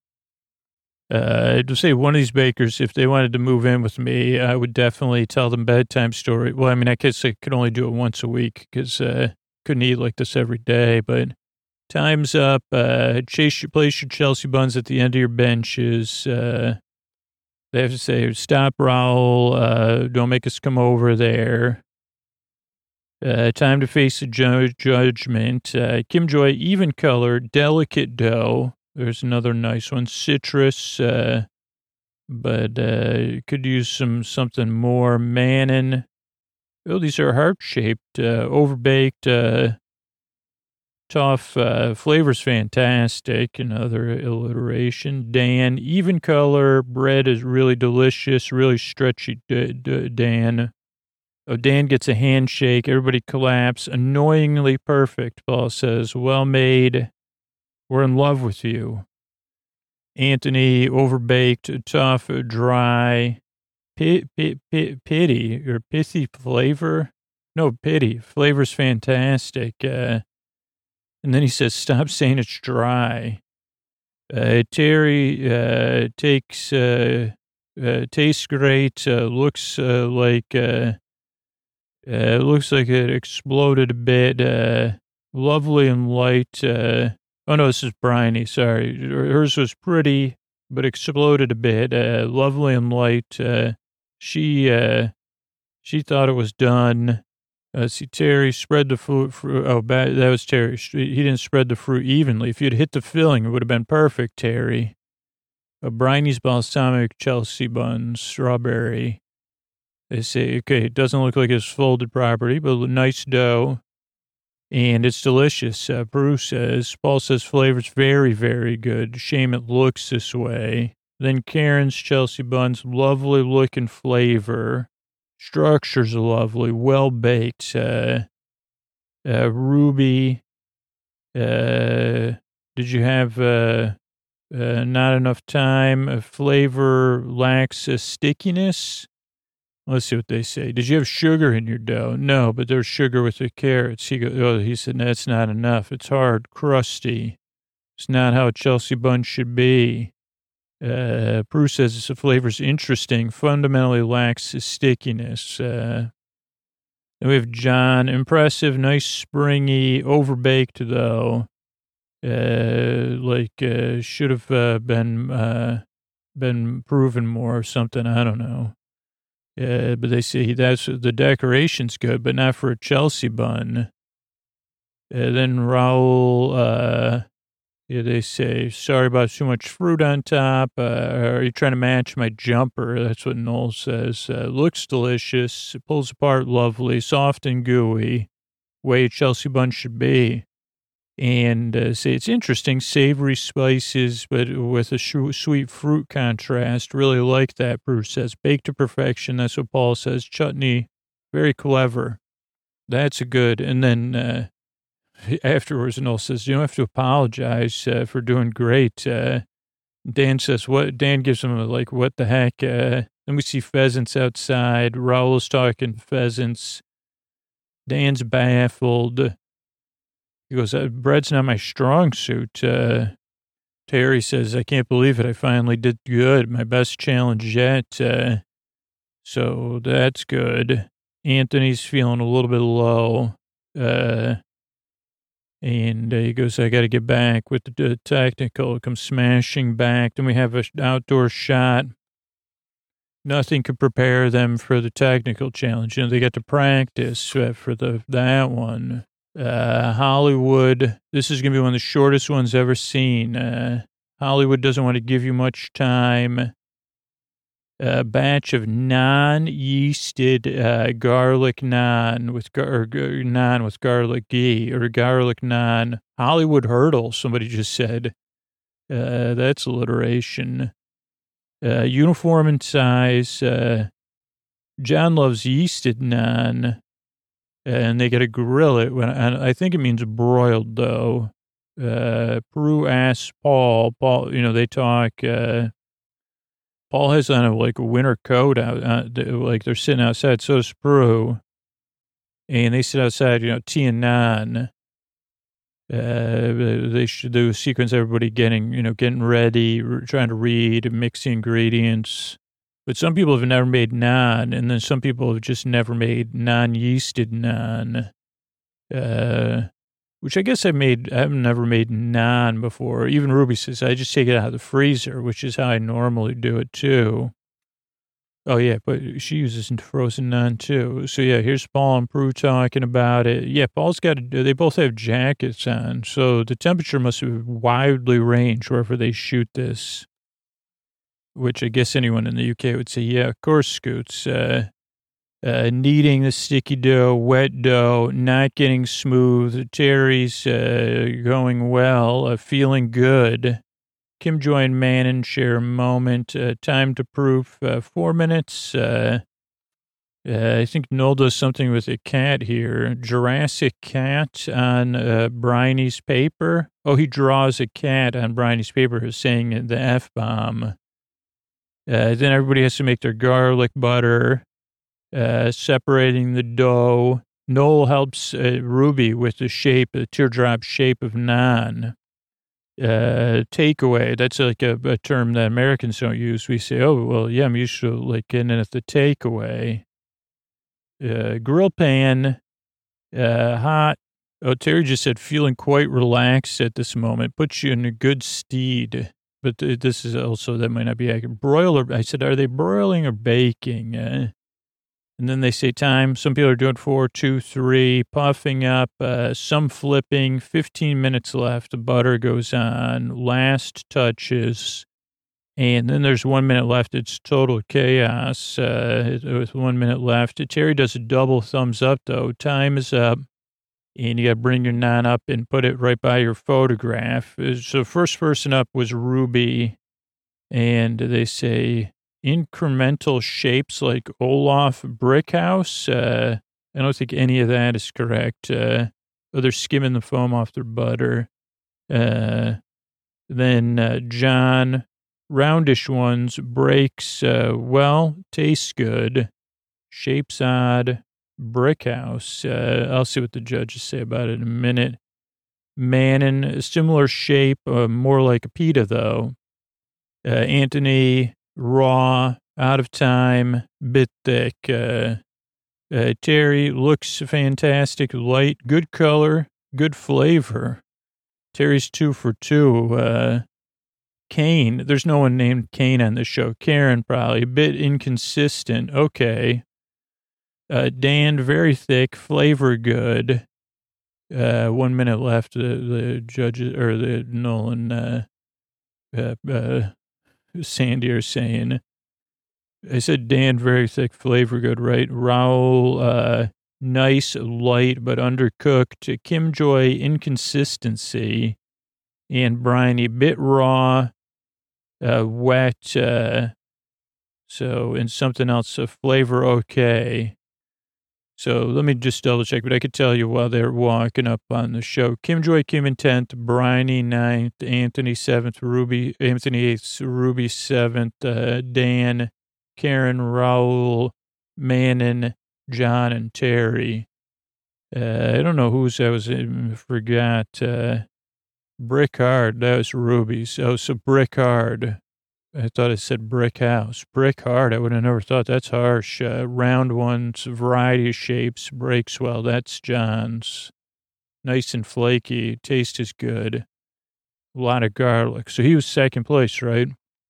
Uh, I'd say one of these bakers, if they wanted to move in with me, I would definitely tell them bedtime story. Well, I mean, I guess I could only do it once a week because uh, couldn't eat like this every day. But time's up. Uh, chase your, place your Chelsea buns at the end of your benches. Uh, they have to say, stop, Raul. Uh, don't make us come over there. Uh, time to face the ju- judgment. Uh, Kim Joy, even color, delicate dough. There's another nice one. Citrus, uh, but uh, could use some something more. Mannin. Oh, these are heart-shaped, uh, overbaked, uh, tough. Uh, flavor's fantastic. Another alliteration. Dan, even color. Bread is really delicious, really stretchy. D- D- Dan. Oh, Dan gets a handshake. Everybody collapse. Annoyingly perfect, Paul says. Well made. We're in love with you. Anthony, overbaked, tough, dry, pit, pit, pit, pity, or pithy flavor. No, pity. Flavor's fantastic. Uh, and then he says, stop saying it's dry. Uh, Terry uh, takes, uh, uh, tastes great, uh, looks uh, like, uh, uh, looks like it exploded a bit. Uh, lovely and light. Uh, Oh, no, this is briny. Sorry. Hers was pretty, but exploded a bit. Uh, lovely and light. Uh, she uh, she thought it was done. Uh, see, Terry spread the fruit. fruit oh, bad, that was Terry. He didn't spread the fruit evenly. If you'd hit the filling, it would have been perfect, Terry. A briny's balsamic Chelsea bun, strawberry. They say, okay, it doesn't look like it's folded properly, but a nice dough. And it's delicious. Uh, Bruce says, Paul says flavor's very, very good. Shame it looks this way. Then Karen's Chelsea buns, lovely looking flavor. Structure's lovely, well baked. Uh, uh, Ruby, uh, did you have uh, uh, not enough time? Uh, flavor lacks a stickiness. Let's see what they say. Did you have sugar in your dough? No, but there's sugar with the carrots. He goes, oh, he said, that's not enough. It's hard, crusty. It's not how a Chelsea bun should be. Uh, Bruce says the flavor's interesting, fundamentally lacks stickiness. Uh, then we have John, impressive, nice, springy, overbaked though. Uh, like, uh, should have, uh, been, uh, been proven more or something. I don't know. Uh, but they say that's the decoration's good, but not for a Chelsea bun. Uh, then Raul, uh, yeah, they say, sorry about too much fruit on top. Uh, are you trying to match my jumper? That's what Noel says. Uh, looks delicious. It pulls apart lovely, soft and gooey, way a Chelsea bun should be. And uh, say it's interesting, savory spices, but with a sh- sweet fruit contrast. Really like that, Bruce says. Baked to perfection. That's what Paul says. Chutney, very clever. That's a good. And then uh, afterwards, Noel says, you don't have to apologize uh, for doing great. Uh, Dan says, what? Dan gives him a, like, what the heck? Uh, then we see pheasants outside. Raul's talking pheasants. Dan's baffled. He goes, uh, bread's not my strong suit. Uh, Terry says, I can't believe it. I finally did good. My best challenge yet. Uh, so that's good. Anthony's feeling a little bit low. Uh, and uh, he goes, I got to get back with the, the technical. Come smashing back. Then we have an outdoor shot. Nothing could prepare them for the technical challenge. You know, they got to practice uh, for the that one. Uh, Hollywood, this is going to be one of the shortest ones ever seen. Uh, Hollywood doesn't want to give you much time. A batch of non-yeasted uh, garlic naan with gar- or, or naan with garlic ghee or garlic naan. Hollywood hurdle, somebody just said. Uh, that's alliteration. Uh, uniform in size. Uh, John loves yeasted naan. and they got to grill it. When and I think it means broiled, though. Uh, Prue asks Paul, Paul, you know, they talk, uh, Paul has on a, like a winter coat out, uh, like they're sitting outside. So does Prue. And they sit outside, you know, tea and naan. Uh, they should do a sequence, everybody getting, you know, getting ready, trying to read, mix the ingredients. But some people have never made naan, and then some people have just never made non-yeasted naan. Uh, which I guess I made, I've never made naan before. Even Ruby says, I just take it out of the freezer, which is how I normally do it too. Oh, yeah, but she uses frozen naan too. So, yeah, here's Paul and Prue talking about it. Yeah, Paul's got, to, they both have jackets on. So the temperature must have widely ranged wherever they shoot this. Which I guess anyone in the U K would say, yeah, of course, Scoots. Uh, Uh, kneading the sticky dough, wet dough, not getting smooth. Terry's uh, going well, uh, feeling good. Kim Joy and Manon share a moment. Uh, time to proof, uh, four minutes. Uh, uh, I think Noel does something with a cat here. Jurassic cat on uh, Bryony's paper. Oh, he draws a cat on Bryony's paper saying the F-bomb. Uh, then everybody has to make their garlic butter. Uh, separating the dough. Noel helps uh, Ruby with the shape, the teardrop shape of naan. Uh, takeaway, that's like a, a term that Americans don't use. We say, oh, well, yeah, I'm used to like getting it at the takeaway. Uh, grill pan, uh, hot. Oh, Terry just said, feeling quite relaxed at this moment. Puts you in a good steed. But th- this is also, that might not be accurate. Broil or, I said, are they broiling or baking? Uh, And then they say time. Some people are doing four, two, three, puffing up, uh, some flipping, fifteen minutes left. The butter goes on, last touches. And then there's one minute left. It's total chaos uh, with one minute left. Terry does a double thumbs up, though. Time is up. And you got to bring your naan up and put it right by your photograph. So first person up was Ruby. And they say... incremental shapes like Olaf Brickhouse. Uh, I don't think any of that is correct. Uh, oh, they're skimming the foam off their butter. Uh, then uh, John, roundish ones, breaks, uh, well, tastes good. Shapes odd, Brickhouse. Uh, I'll see what the judges say about it in a minute. Manon, a similar shape, uh, more like a pita, though. Uh, Anthony... raw, out of time, bit thick. Uh, uh, Terry looks fantastic, light, good color, good flavor. Terry's two for two. Uh, Kane, there's no one named Kane on this show. Karen probably, a bit inconsistent. Okay. Uh, Dan, very thick, flavor good. Uh, one minute left. The, the judges, or the Nolan, uh, uh, uh Sandy are saying, I said Dan, very thick, flavor good, right? Raul, uh, nice, light, but undercooked. Kim Joy, inconsistency. And Bryony, bit raw, uh, wet. Uh, so, and something else, a flavor okay. So let me just double check, but I could tell you while they're walking up on the show. Kim Joy came in tenth, Bryony ninth, Anthony seventh, Ruby, Anthony eighth, Ruby seventh, uh, Dan, Karen, Raul, Manon, John, and Terry. Uh, I don't know whose I was, I forgot. Uh, Brick Hard, that was Ruby's. Oh, so Brick Hard. I thought it said brick house. Brick hard. I would have never thought. That's harsh. Uh, round ones, variety of shapes, breaks well. That's John's. Nice and flaky. Taste is good. A lot of garlic. So he was second place, right?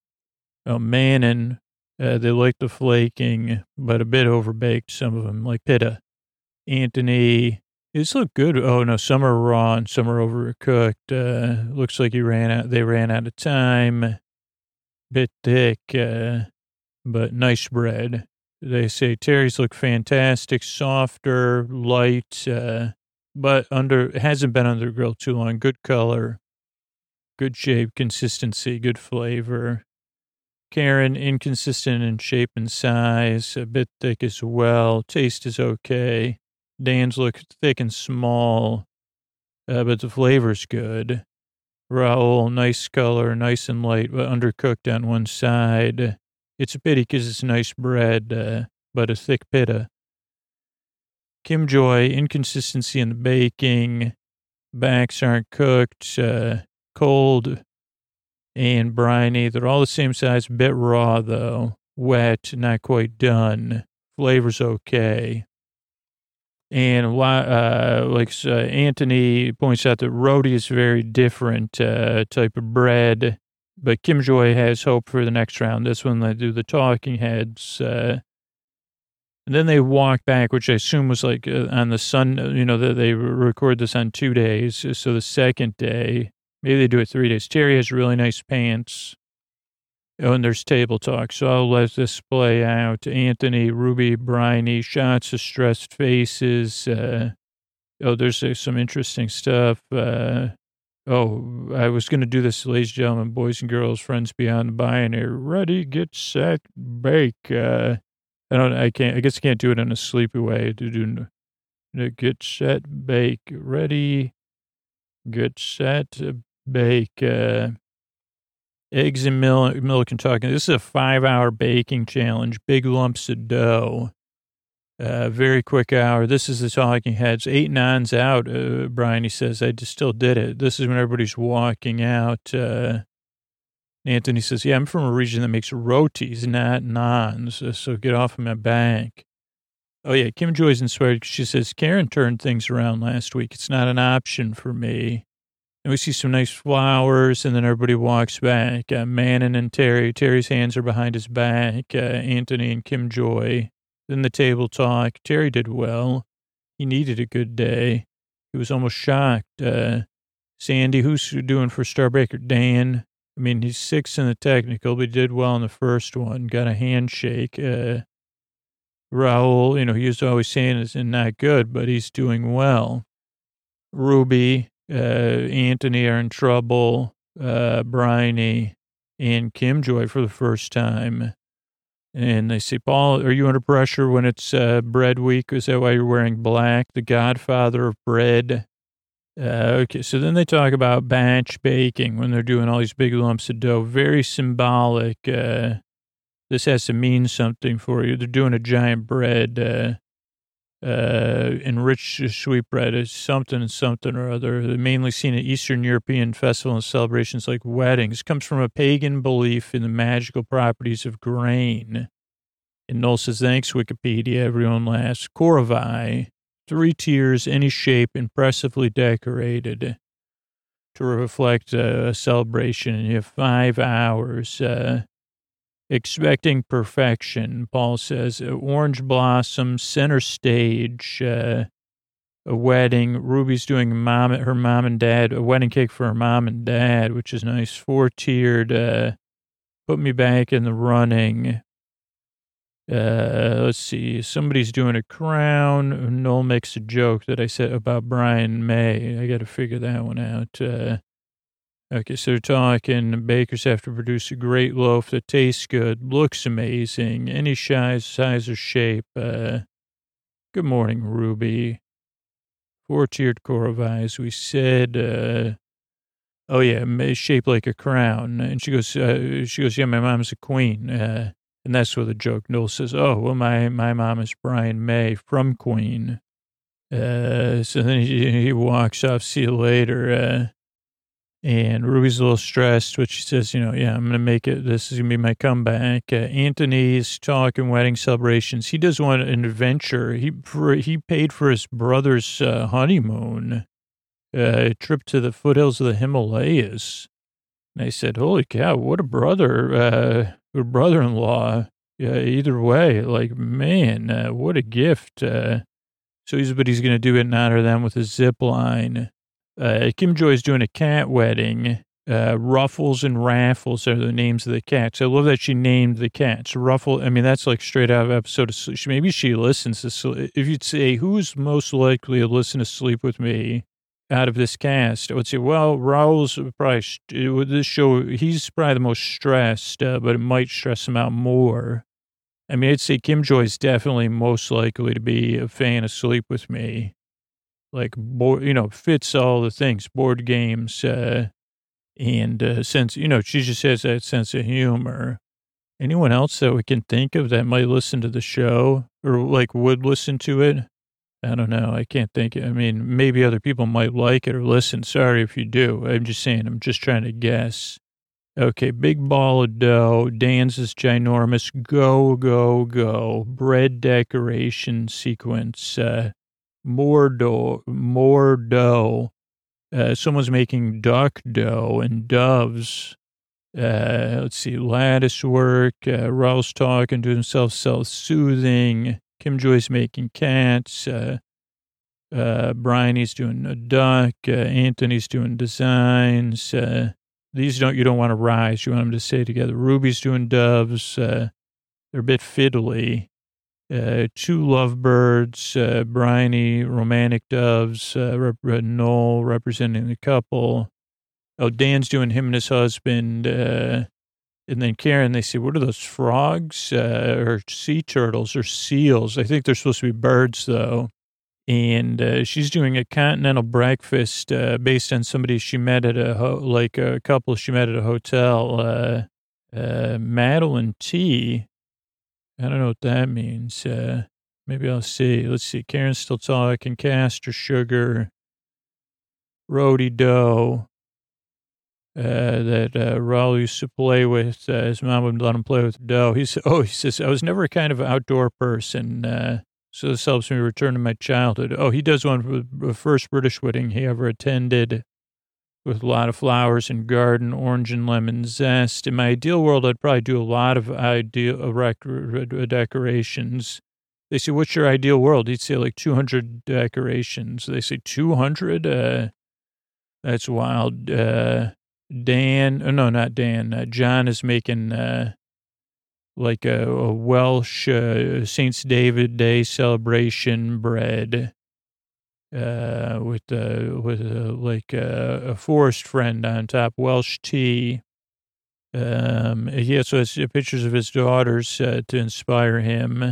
Oh, Manon, uh, they like the flaking, but a bit overbaked, some of them, like Pitta. Anthony, these look good. Oh, no, some are raw and some are overcooked. Uh, looks like he ran out. They ran out of time. Bit thick, uh, but nice bread. They say Terry's look fantastic, softer, light, uh, but under, hasn't been under the grill too long. Good color, good shape, consistency, good flavor. Karen, inconsistent in shape and size, a bit thick as well. Taste is okay. Dan's look thick and small, uh, but the flavor's good. Raul, nice color, nice and light, but undercooked on one side. It's a pity because it's nice bread, uh, but a thick pita. Kim Joy, inconsistency in the baking. Backs aren't cooked, uh, cold and briny. They're all the same size, bit raw though. Wet, not quite done. Flavor's okay. And uh, like uh, Anthony points out that roti is very different uh, type of bread, but Kim Joy has hope for the next round. This one they do the talking heads, uh, and then they walk back, which I assume was like uh, on the sun. You know that they record this on two days, so the second day maybe they do it three days. Terry has really nice pants. Oh, and there's table talk, so I'll let this play out. Anthony, Ruby, briny, shots of stressed faces. Uh, oh, there's uh, some interesting stuff. Uh, oh, I was going to do this, ladies and gentlemen, boys and girls, friends beyond the binary. Ready, get set, bake. Uh, I don't, I can't, I guess I can't do it in a sleepy way. To do, to get set, bake. Ready, get set, bake. Uh, Eggs and milk, milk and talking. This is a five-hour baking challenge. Big lumps of dough. Uh, very quick hour. This is the talking heads. Eight nines out, uh, Brian, he says. I just still did it. This is when everybody's walking out. Uh, Anthony says, yeah, I'm from a region that makes rotis, not naans, so get off of my back. Oh, yeah, Kim Joy's inspired. She says, Karen turned things around last week. It's not an option for me. And we see some nice flowers, and then everybody walks back. Uh, Manon and Terry. Terry's hands are behind his back. Uh, Anthony and Kim Joy. Then the table talk. Terry did well. He needed a good day. He was almost shocked. Uh, Sandy, who's doing for Starbreaker? Dan. I mean, he's six in the technical, but he did well in the first one. Got a handshake. Uh, Raul, you know, he was always saying it's not good, but he's doing well. Ruby. Uh, Anthony are in trouble, uh, Bryony and Kim Joy for the first time. And they say, Paul, are you under pressure when it's uh, bread week? Is that why you're wearing black? The godfather of bread. Uh, okay, so then they talk about batch baking when they're doing all these big lumps of dough. Very symbolic. Uh, this has to mean something for you. They're doing a giant bread. Uh, Uh, enriched sweetbread is something and something or other. They're mainly seen at Eastern European festivals and celebrations like weddings. It comes from a pagan belief in the magical properties of grain. And Noel says, thanks, Wikipedia. Everyone laughs. Korovai, three tiers, any shape, impressively decorated to reflect a celebration. And you have five hours. Uh, Expecting perfection, Paul says. Orange blossom, center stage, uh, a wedding. Ruby's doing mom, her mom and dad, a wedding cake for her mom and dad, which is nice. Four-tiered, uh, put me back in the running. Uh, let's see. Somebody's doing a crown. Noel makes a joke that I said about Brian May. I got to figure that one out. Uh, Okay, so they're talking, bakers have to produce a great loaf that tastes good, looks amazing, any size, size or shape. Uh, good morning, Ruby. Four-tiered Korovai, as we said. Uh, oh, yeah, shaped like a crown. And she goes, uh, she goes, yeah, my mom's a queen. Uh, and that's where the joke, Noel says, oh, well, my, my mom is Brian May from Queen. Uh, so then he, he walks off, see you later. Uh, And Ruby's a little stressed, but she says, you know, yeah, I'm going to make it. This is going to be my comeback. Uh, Anthony's talking wedding celebrations. He does want an adventure. He for, he paid for his brother's uh, honeymoon, uh, a trip to the foothills of the Himalayas. And I said, holy cow, what a brother, uh, a brother-in-law. Yeah, either way, like, man, uh, what a gift. Uh, so he's, but he's going to do it in honor of them with a zip line. Uh, Kim Joy's doing a cat wedding. Uh, Ruffles and Raffles are the names of the cats. I love that she named the cats. Ruffle, I mean, that's like straight out of episode of Sleep. Maybe she listens to Sleep. If you'd say, who's most likely to listen to Sleep With Me out of this cast? I would say, well, Raul's probably, with this show, he's probably the most stressed, uh, but it might stress him out more. I mean, I'd say Kim Joy's definitely most likely to be a fan of Sleep With Me. Like, board, you know, fits all the things, board games, uh, and uh, sense, you know, she just has that sense of humor. Anyone else that we can think of that might listen to the show or like would listen to it? I don't know. I can't think. I mean, maybe other people might like it or listen. Sorry if you do. I'm just saying, I'm just trying to guess. Okay, big ball of dough. Dan's is ginormous. Go, go, go. Bread decoration sequence. Uh, more dough. More dough. Uh, someone's making duck dough and doves. Uh, let's see. Lattice work. Uh, Raul's talking to himself, self-soothing. Kim Joy's making cats. Uh, uh, Bryony's doing a duck. Uh, Anthony's doing designs. Uh, these don't, you don't want to rise. You want them to stay together. Ruby's doing doves. Uh, they're a bit fiddly. Uh, two lovebirds. Uh, Bryony, romantic doves. Uh, rep- Noel representing the couple. Oh, Dan's doing him and his husband. Uh, And then Karen, they say, what are those frogs uh, or sea turtles or seals? I think they're supposed to be birds, though. And uh, she's doing a continental breakfast uh, based on somebody she met at a, ho- like a couple she met at a hotel. Uh, uh, Madeline T. I don't know what that means. Uh, maybe I'll see. Let's see. Karen's still talking. Castor sugar. Rhodey dough. Uh, that uh, Raul used to play with. Uh, his mom would let him play with dough. He said, oh, he says, I was never a kind of outdoor person, uh, so this helps me return to my childhood. Oh, he does one for the first British wedding he ever attended with a lot of flowers and garden, orange and lemon zest. In my ideal world, I'd probably do a lot of ideal uh, rec- uh, decorations. They say, what's your ideal world? He'd say like two hundred decorations. They say two hundred? Uh, that's wild. Uh, Dan, oh no, not Dan. Uh, John is making uh, like a, a Welsh uh, Saint David Day celebration bread uh, with uh, with uh, like uh, a forest friend on top, Welsh tea. Um, he also has pictures of his daughters uh, to inspire him.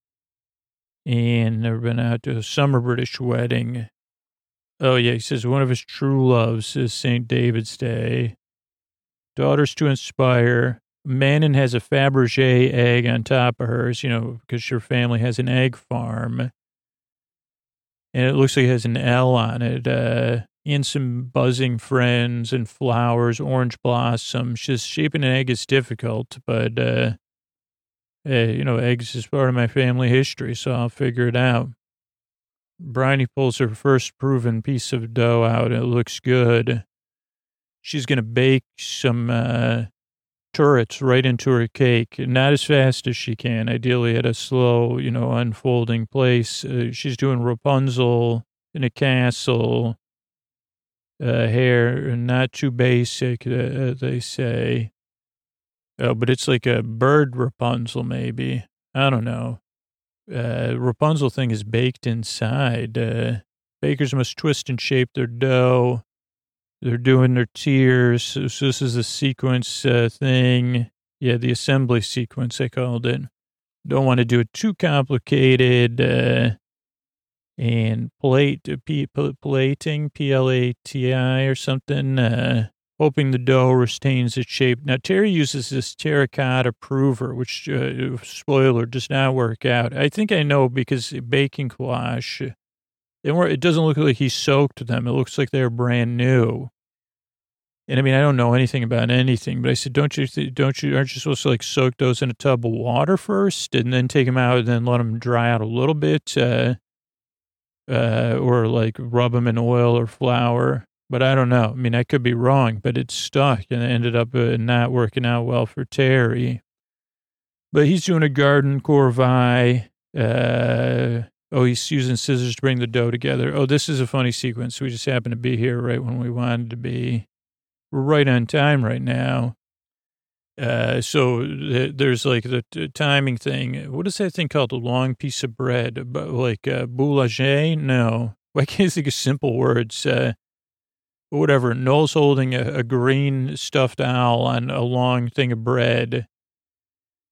And never been out to a summer British wedding. Oh, yeah, he says one of his true loves is Saint David's Day. Daughters to inspire. Manon has a Fabergé egg on top of hers, you know, because her family has an egg farm. And it looks like it has an L on it. Uh, and some buzzing friends and flowers, orange blossoms. Just shaping an egg is difficult, but, uh, hey, you know, eggs is part of my family history, so I'll figure it out. Bryony pulls her first proven piece of dough out. It looks good. She's going to bake some uh, turrets right into her cake, not as fast as she can, ideally at a slow, you know, unfolding place. Uh, she's doing Rapunzel in a castle, uh, hair, not too basic, uh, they say. Oh, but it's like a bird Rapunzel, maybe. I don't know. Uh, Rapunzel thing is baked inside. Uh, bakers must twist and shape their dough. They're doing their tiers. So, so this is a sequence uh, thing. Yeah, the assembly sequence, I called it. Don't want to do it too complicated. Uh, and plate, p- plating, P L A T I or something. Uh, hoping the dough retains its shape. Now, Terry uses this terracotta prover, which, uh, spoiler, does not work out. I think I know because baking collage, it doesn't look like he soaked them. It looks like they're brand new. And I mean, I don't know anything about anything, but I said, don't you, th- don't you, aren't you supposed to like soak those in a tub of water first and then take them out and then let them dry out a little bit? Uh, uh, or like rub them in oil or flour? But I don't know. I mean, I could be wrong, but it stuck and it ended up uh, not working out well for Terry. But he's doing a garden corvée. Uh, oh, he's using scissors to bring the dough together. Oh, this is a funny sequence. We just happened to be here right when we wanted to be. We're right on time right now. Uh, so th- there's like the t- timing thing. What is that thing called? A long piece of bread? B- like uh, boulanger? No. Why can't I think of simple words? Uh, whatever. Noel's holding a, a green stuffed owl on a long thing of bread.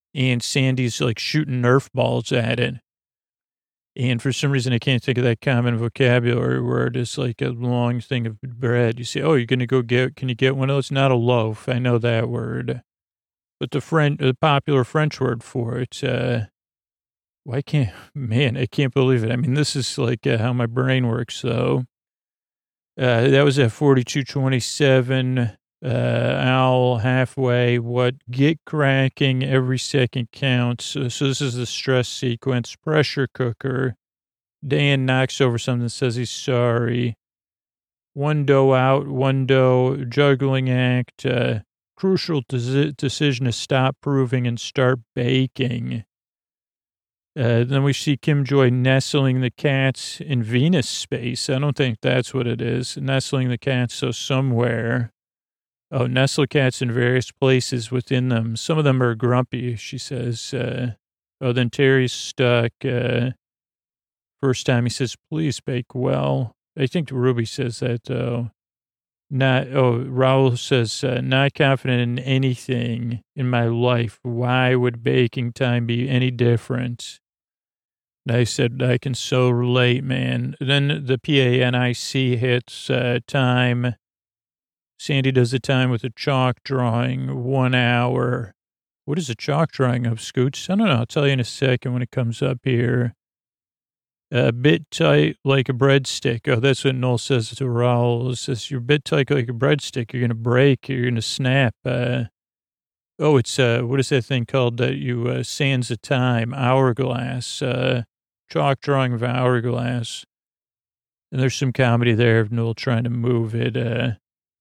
and Sandy's like shooting Nerf balls at it. And for some reason, I can't think of that common vocabulary word. It's like a long thing of bread. You say, oh, you're going to go get, can you get one of those? Not a loaf. I know that word. But the French, the popular French word for it, uh, why can't, man, I can't believe it. I mean, this is like uh, how my brain works, though. Uh, that was at forty-two twenty-seven, uh, owl, halfway, what, get cracking, every second counts. So, so this is the stress sequence, pressure cooker. Dan knocks over something, says he's sorry. One dough out, one dough, juggling act, uh, crucial de- decision to stop proving and start baking. Uh, then we see Kim Joy nestling the cats in Venus space. I don't think that's what it is. Nestling the cats, so somewhere. Oh, nestle cats in various places within them. Some of them are grumpy, she says. Uh, oh, then Terry's stuck. Uh, first time he says, please bake well. I think Ruby says that, though. Not, oh, Raul says, uh, not confident in anything in my life. Why would baking time be any different? And I said, I can so relate, man. Then the P A N I C hits uh, time. Sandy does the time with a chalk drawing, one hour. What is a chalk drawing of, Scoots? I don't know. I'll tell you in a second when it comes up here. A bit tight like a breadstick. Oh, that's what Noel says to Raul. It says, you're a bit tight like a breadstick. You're going to break. You're going to snap. Uh, oh, it's, uh, what is that thing called that you, uh, sands of time? Hourglass. Uh, chalk drawing of hourglass. And there's some comedy there of Noel trying to move it. Uh,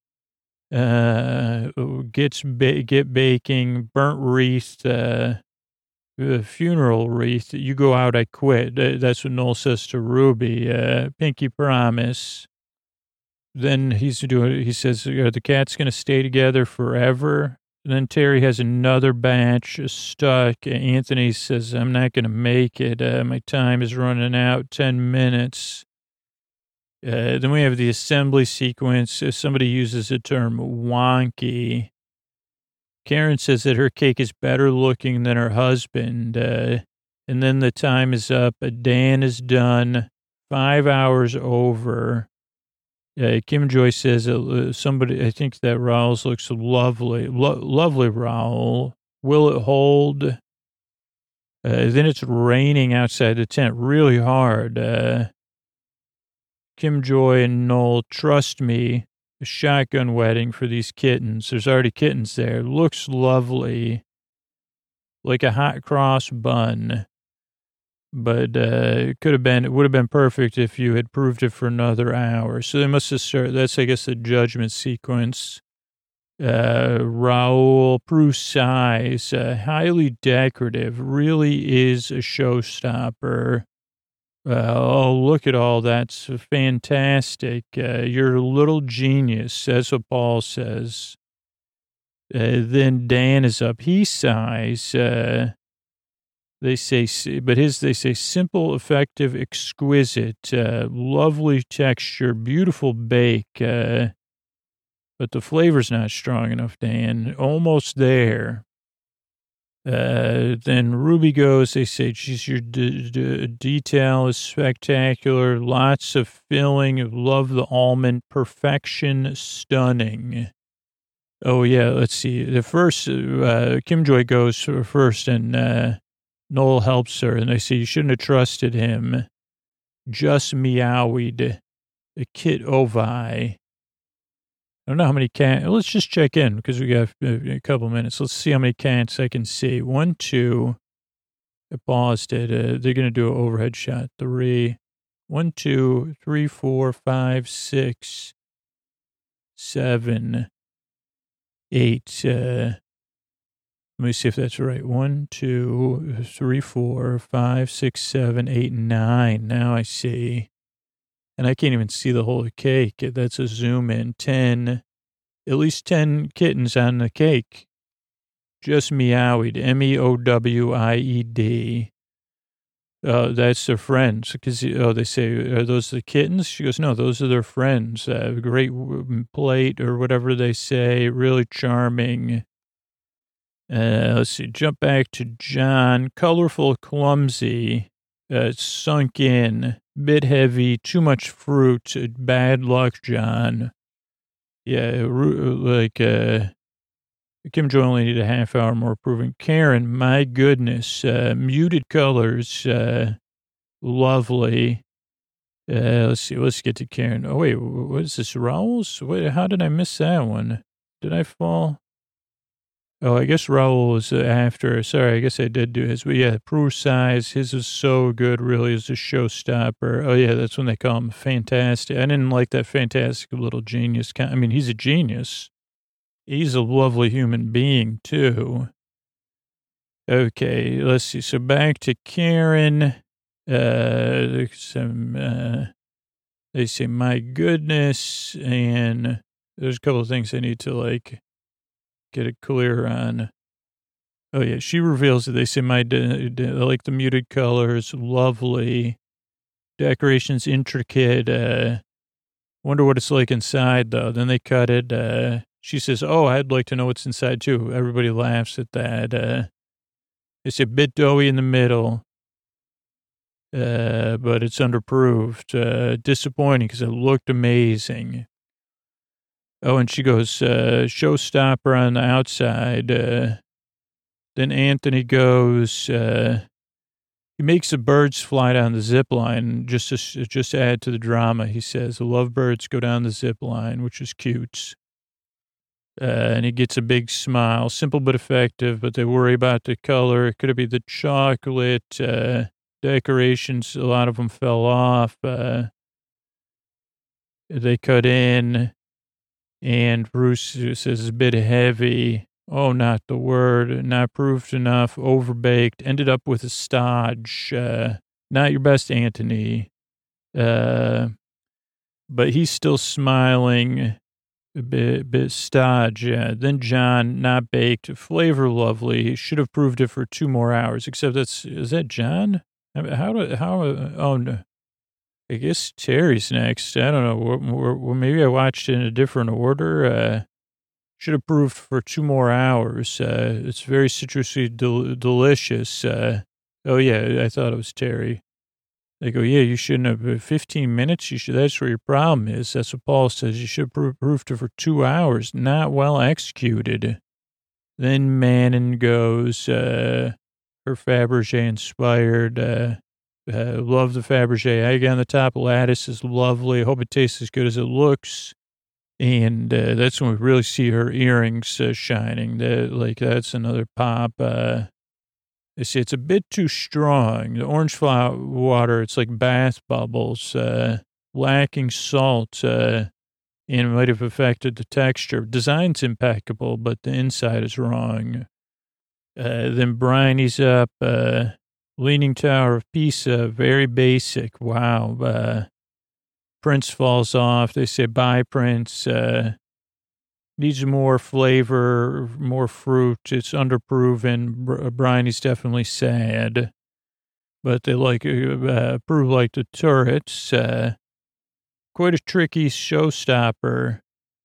uh, gets, ba- get baking, burnt wreath, uh, the funeral wreath, you go out, I quit. That's what Noel says to Ruby. Uh, pinky promise. Then he's doing, he says, are the cats going to stay together forever? And then Terry has another batch stuck. Anthony says, I'm not going to make it. Uh, my time is running out, ten minutes. Uh, then we have the assembly sequence. Somebody uses the term wonky. Karen says that her cake is better looking than her husband. Uh, and then the time is up. Dan is done. Five hours over. Uh, Kim Joy says uh, somebody, I think that Raul's looks lovely. Lo- lovely, Raul. Will it hold? Uh, then it's raining outside the tent really hard. Uh, Kim Joy and Noel, trust me. A shotgun wedding for these kittens. There's already kittens there. Looks lovely. Like a hot cross bun. But uh, it could have been, it would have been perfect if you had proved it for another hour. So they must have started, that's, I guess, the judgment sequence. Uh, Raul proves size. Uh, highly decorative. Really is a showstopper. Uh, oh, look at all that's fantastic. Uh, you're a little genius, that's what Paul says. Uh, then Dan is up. He sighs. Uh, they say, but his, they say simple, effective, exquisite, uh, lovely texture, beautiful bake. Uh, but the flavor's not strong enough, Dan. Almost there. Uh, then Ruby goes, they say, geez, your d- d- detail is spectacular. Lots of filling. Love the almond. Perfection. Stunning. Oh, yeah. Let's see. The first, uh, Kim Joy goes first and, uh, Noel helps her. And they say, you shouldn't have trusted him. Just meowed. A kit ovi. I don't know how many cats. Let's just check in because we got a couple minutes. Let's see how many cats I can see. One, two. I paused it. Uh, they're going to do an overhead shot. Three. One, two, three, four, five, six, seven, eight. Uh, let me see if that's right. One, two, three, four, five, six, seven, eight, nine. Now I see. And I can't even see the whole cake. That's a zoom in. Ten, at least ten kittens on the cake. Just meowed. M E O W I E D. Uh, that's their friends. Because, oh, they say, are those the kittens? She goes, no, those are their friends. Uh, great plate or whatever they say. Really charming. Uh, let's see, jump back to John. Colorful, clumsy, uh, sunk in, bit heavy, too much fruit, bad luck, John. Yeah, like, uh, Kim Jong only needed a half hour more proving. Karen, my goodness, uh, muted colors, uh, lovely. Uh, let's see, let's get to Karen. Oh, wait, what is this, Raoul's? Wait, how did I miss that one? Did I fall? Oh, I guess Raoul was after. Sorry, I guess I did do his. But yeah, Prue size. His is so good, really, as a showstopper. Oh, yeah, that's when they call him fantastic. I didn't like that fantastic little genius. I mean, he's a genius. He's a lovely human being, too. Okay, let's see. So back to Karen. Uh, some, uh, they say, my goodness. And there's a couple of things I need to, like, get it clear on. Oh, yeah. She reveals that they say, my, de- de- like the muted colors, lovely. Decorations intricate. Uh, wonder what it's like inside, though. Then they cut it. Uh, she says, oh, I'd like to know what's inside, too. Everybody laughs at that. Uh, it's a bit doughy in the middle. Uh, but it's underproofed. Uh, disappointing because it looked amazing. Oh, and she goes, uh, showstopper on the outside. Uh, then Anthony goes, uh, he makes the birds fly down the zip line just to, just to add to the drama. He says, the lovebirds go down the zip line, which is cute. Uh, and he gets a big smile, simple but effective, but they worry about the color. Could it be the chocolate, uh, decorations? A lot of them fell off. Uh, they cut in. And Bruce says it's a bit heavy. Oh, not the word. Not proofed enough. Overbaked. Ended up with a stodge. Uh, not your best, Anthony. Uh, but he's still smiling. A bit, bit stodge. Yeah. Then John, not baked. Flavor lovely. Should have proved it for two more hours. Except that's, is that John? I mean, how do, how, oh, no. I guess Terry's next. I don't know. Well, maybe I watched it in a different order. Uh, should have proved for two more hours. Uh, it's very citrusy, del- delicious. Uh, oh, yeah, I thought it was Terry. They go, yeah, you shouldn't have. fifteen minutes, you should. That's where your problem is. That's what Paul says. You should have prov- proved it for two hours. Not well executed. Then Manon goes, uh, her Fabergé inspired. Uh, Uh, love the Fabergé egg on the top. Lattice is lovely. I hope it tastes as good as it looks. And uh, that's when we really see her earrings uh, shining. That, like, that's another pop. Uh, they say it's a bit too strong. The orange flower water, it's like bath bubbles, uh, lacking salt, uh, and it might have affected the texture. Design's impeccable, but the inside is wrong. Uh, then Bryony's up. Uh, Leaning Tower of Pisa, very basic. Wow. Uh, Prince falls off. They say, bye, Prince. Uh, needs more flavor, more fruit. It's underproven. Br- Bryony's definitely sad. But they like, uh, prove like the turrets. Uh, quite a tricky showstopper.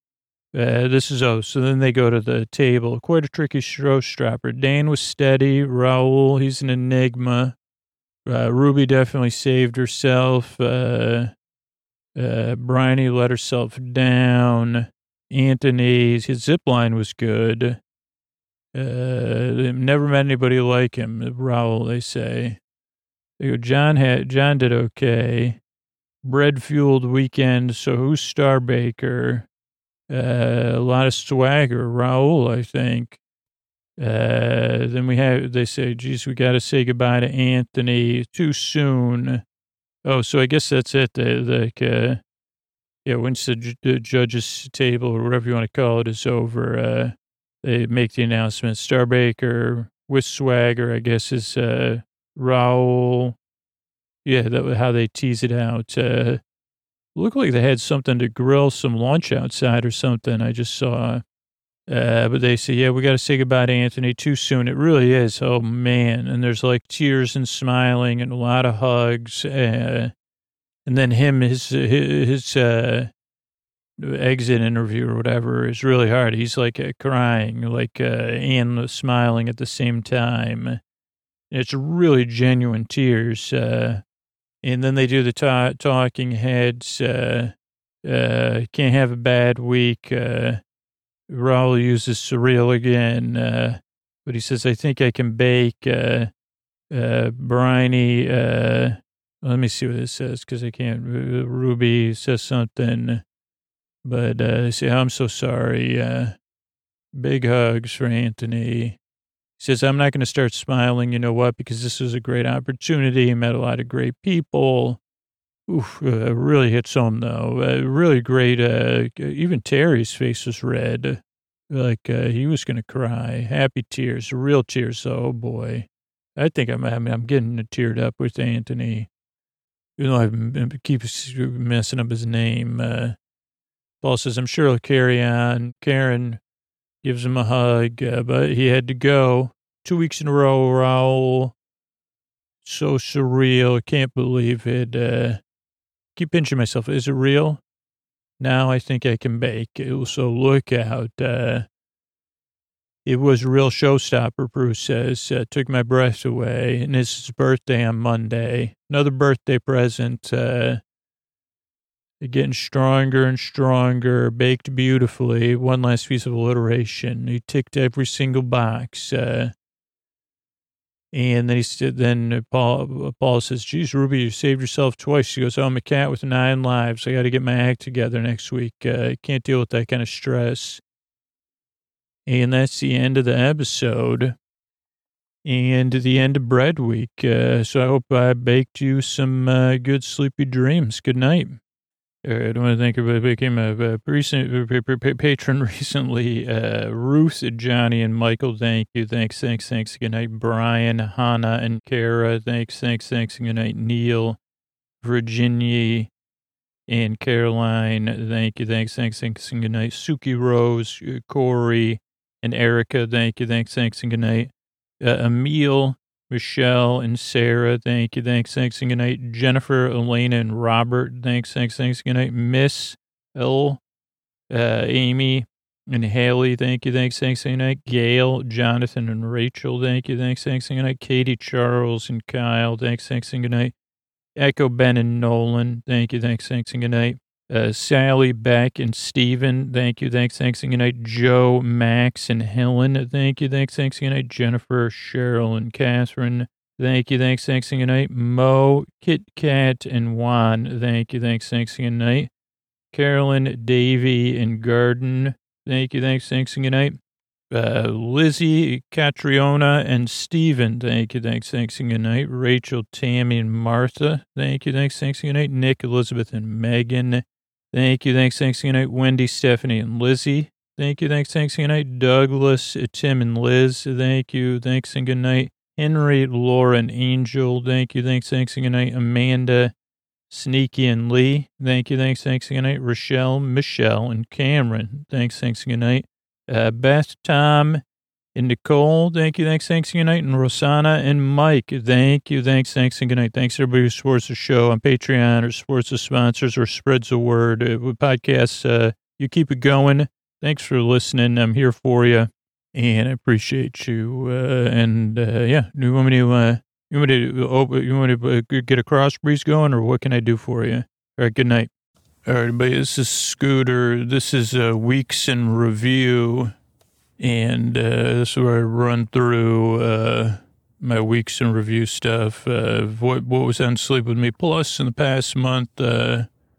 Uh, this is, oh, so then they go to the table. Quite a tricky showstopper. Dan was steady. Raoul, he's an enigma. Uh, Ruby definitely saved herself. Uh, uh, Bryony let herself down. Anthony's, his zip line was good. Uh, never met anybody like him. Raoul, they say. They go, John had, John did okay. Bread-fueled weekend, so who's Star Baker? Uh, a lot of swagger. Raoul, I think. Uh, then we have, they say, geez, we got to say goodbye to Anthony too soon. Oh, so I guess that's it. They, like, uh, yeah, once the, the judge's table or whatever you want to call it is over, uh, they make the announcement. Star Baker with swagger, I guess, is, uh, Raoul. Yeah, that was how they tease it out. Uh, looked like they had something to grill some lunch outside or something. I just saw, uh, but they say, yeah, we got to say goodbye to Anthony too soon. It really is. Oh man. And there's like tears and smiling and a lot of hugs. Uh, and then him, his, his, uh, exit interview or whatever is really hard. He's like uh, crying, like, uh, and smiling at the same time. It's really genuine tears. Uh, and then they do the ta- talking heads. Uh, uh, can't have a bad week. Uh, Raul uses surreal again. Uh, but he says, I think I can bake. Uh, uh, briny. Uh, let me see what it says because I can't. Uh, Ruby says something. But uh, say, I'm so sorry. Uh, big hugs for Anthony. He says, I'm not going to start smiling. You know what? Because this was a great opportunity. I met a lot of great people. Oof, uh, really hits home, though. Uh, really great. Uh, even Terry's face was red. Like uh, he was going to cry. Happy tears. Real tears. Oh, boy. I think I'm, I mean, I'm getting teared up with Anthony. You know, I keep messing up his name. Uh, Paul says, I'm sure he'll carry on. Karen gives him a hug, uh, but he had to go. Two weeks in a row, Raul. So surreal. I can't believe it. Uh, keep pinching myself. Is it real? Now I think I can bake. So look out. Uh, it was a real showstopper, Bruce says. Uh, took my breath away. And it's his birthday on Monday. Another birthday present. Uh, Getting stronger and stronger, baked beautifully. One last piece of alliteration. He ticked every single box. Uh, and then he said, then Paul, Paul says, geez, Ruby, you saved yourself twice. She goes, oh, I'm a cat with nine lives. I got to get my act together next week. Uh, I can't deal with that kind of stress. And that's the end of the episode. And the end of bread week. Uh, so I hope I baked you some uh, good sleepy dreams. Good night. I don't want to think of it. Became a, a recent patron recently. Uh, Ruth, Johnny, and Michael. Thank you. Thanks. Thanks. Thanks. Good night. Brian, Hannah, and Kara. Thanks. Thanks. Thanks. Good night. Neil, Virginia, and Caroline. Thank you. Thanks. Thanks. Thanks. And good night. Suki Rose, Corey, and Erica. Thank you. Thanks. Thanks. And good night. Uh, Emil, Michelle, and Sarah, thank you, thanks, thanks, and good night. Jennifer, Elena, and Robert, thanks, thanks, thanks, good night. Miss L, uh, Amy, and Haley, thank you, thanks, thanks, and good night. Gail, Jonathan, and Rachel, thank you, thanks, thanks, and good night. Katie, Charles, and Kyle, thanks, thanks, and good night. Echo, Ben, and Nolan, thank you, thanks, thanks, and good night. Uh, Sally, Beck, and Steven, thank you, thanks, thanks, and good night. Joe, Max, and Helen, thank you, thanks, thanks, and good night. Jennifer, Cheryl, and Catherine, thank you, thanks, thanks, and good night. Mo, Kit Kat, and Juan, thank you, thanks, thanks, and good night. Carolyn, Davy, and Garden, thank you, thanks, thanks, and good night. Uh, Lizzie, Catriona, and Steven, thank you, thanks, thanks, and good night. Rachel, Tammy, and Martha, thank you, thanks, thanks, and good night. Nick, Elizabeth, and Megan, thank you, thanks, thanks, and good night. Wendy, Stephanie, and Lizzie, thank you, thanks, thanks, and good night. Douglas, Tim, and Liz, thank you, thanks, and good night. Henry, Laura, and Angel, thank you, thanks, thanks, and good night. Amanda, Sneaky, and Lee, thank you, thanks, thanks, and good night. Rochelle, Michelle, and Cameron, thanks, thanks, and good night. Uh, Beth, Tom, and Nicole, thank you, thanks, thanks, and good night. And Rosanna and Mike, thank you, thanks, thanks, and good night. Thanks everybody who supports the show on Patreon or supports the sponsors or spreads the word. Uh, with podcasts, uh, you keep it going. Thanks for listening. I'm here for you, and I appreciate you. Uh, and uh, yeah, you want me to, uh, you want me to, open, you want me to uh, get a cross breeze going, or what can I do for you? All right, good night. All right, everybody, this is Scooter. This is uh, Weeks in Review, and uh, this is where I run through uh, my Weeks in Review stuff, uh, what, what was on Sleep With Me Plus in the past month, uh,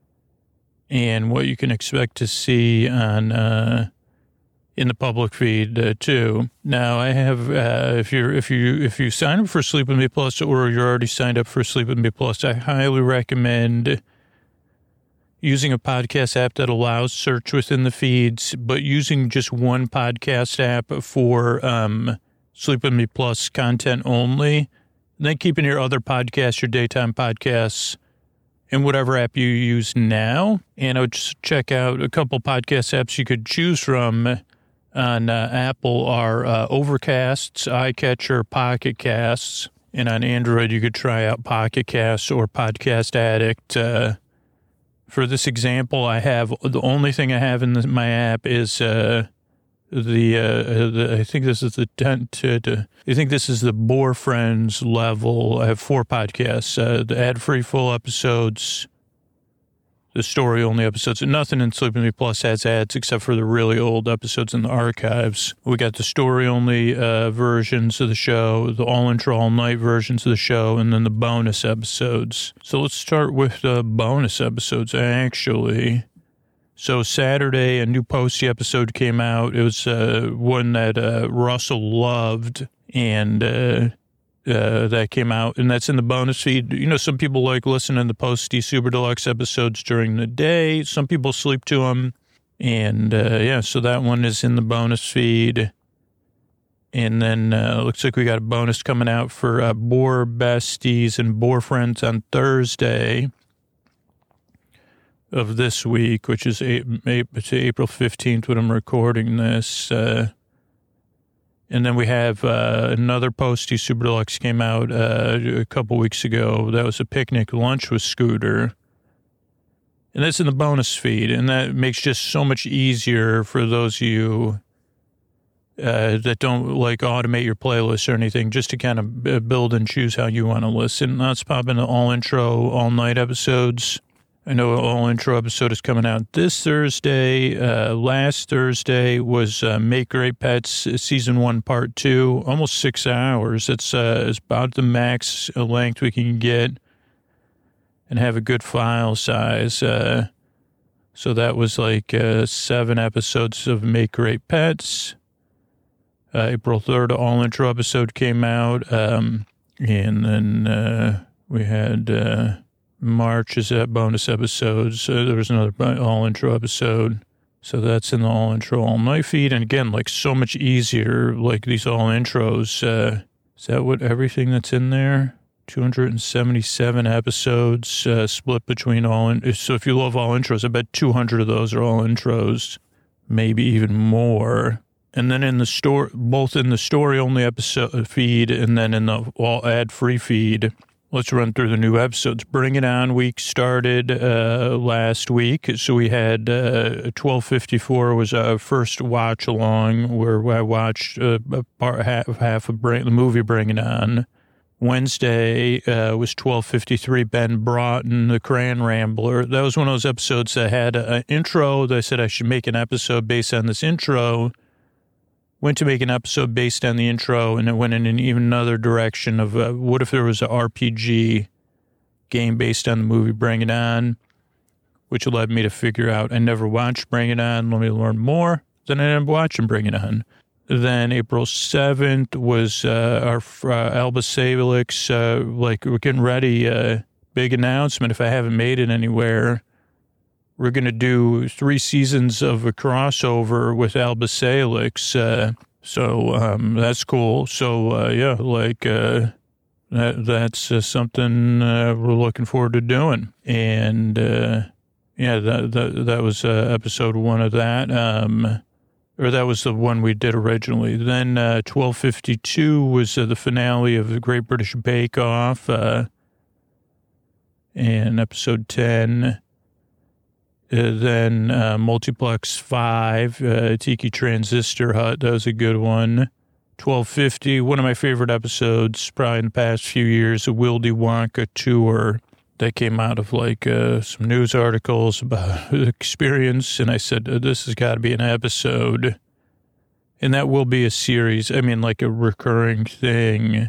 and what you can expect to see on uh, in the public feed, uh, too. Now, I have, uh, if you're if you if you sign up for Sleep With Me Plus, or you're already signed up for Sleep With Me Plus, I highly recommend using a podcast app that allows search within the feeds, but using just one podcast app for um, Sleep With Me Plus content only. And then keeping your other podcasts, your daytime podcasts, in whatever app you use now. And I would just check out a couple podcast apps you could choose from on uh, Apple are uh, Overcasts, iCatcher, Pocket Casts. And on Android, you could try out Pocket Casts or Podcast Addict. Uh, For this example, I have, the only thing I have in the, my app is uh, the, uh, the, I think this is the, ten, to, to, I think this is the Boar Friends level. I have four podcasts, uh, the ad-free full episodes, the story-only episodes, and nothing in Sleep With Me Plus has ads except for the really old episodes in the archives. We got the story-only uh, versions of the show, the all-intro, all-night versions of the show, and then the bonus episodes. So let's start with the bonus episodes, actually. So Saturday, a new Posty episode came out. It was uh, one that uh, Russell loved, and... Uh, Uh, that came out, and that's in the bonus feed. You know, some people like listening to the Posty Super Deluxe episodes during the day. Some people sleep to them. And, uh, yeah, so that one is in the bonus feed. And then uh, looks like we got a bonus coming out for uh, Boar Besties and Boar Friends on Thursday of this week, which is April fifteenth when I'm recording this. Uh And then we have uh, another Posty Super Deluxe came out uh, a couple weeks ago. That was a picnic lunch with Scooter. And that's in the bonus feed. And that makes just so much easier for those of you uh, that don't like automate your playlist or anything, just to kind of build and choose how you want to listen. Let's pop into all intro, all night episodes. I know all intro episode is coming out this Thursday. Uh, last Thursday was uh, Make Great Pets season one, part two, almost six hours. It's, uh, it's about the max length we can get and have a good file size. Uh, so that was like uh, seven episodes of Make Great Pets. Uh, April third, all intro episode came out. Um, and then uh, we had... Uh, March is that bonus episodes. So there was another all intro episode. So that's in the all intro all night feed. And again, like so much easier, like these all intros. Uh, is that what everything that's in there? two hundred seventy-seven episodes uh, split between all. In- so if you love all intros, I bet two hundred of those are all intros, maybe even more. And then in the store, both in the story only episode feed and then in the all ad free feed. Let's run through the new episodes. Bring It On week started uh, last week. So we had uh, twelve fifty-four was our first watch along where I watched uh, a part, half, half of bring, the movie Bring It On. Wednesday uh, was twelve fifty-three, Ben Broughton, the Crayon Rambler. That was one of those episodes that had an intro. That I said I should make an episode based on this intro. Went to make an episode based on the intro, and it went in an even another direction of uh, what if there was an R P G game based on the movie Bring It On, which led me to figure out I never watched Bring It On. Let me learn more. Then I ended up watching Bring It On. Then April seventh was uh, our uh, Alba Salix, uh, like we're getting ready, uh, big announcement if I haven't made it anywhere. We're going to do three seasons of a crossover with Alba Salix. Uh, so um, that's cool. So, uh, yeah, like uh, that, that's uh, something uh, we're looking forward to doing. And, uh, yeah, that, that, that was uh, episode one of that. Um, or that was the one we did originally. Then uh, twelve fifty-two was uh, the finale of the Great British Bake Off. Uh, and episode ten... Uh, then uh, Multiplex five, uh, Tiki Transistor Hut, that was a good one. twelve fifty, one of my favorite episodes probably in the past few years, a Wildy Wonka tour that came out of like uh, some news articles about the experience. And I said, this has got to be an episode. And that will be a series, I mean like a recurring thing.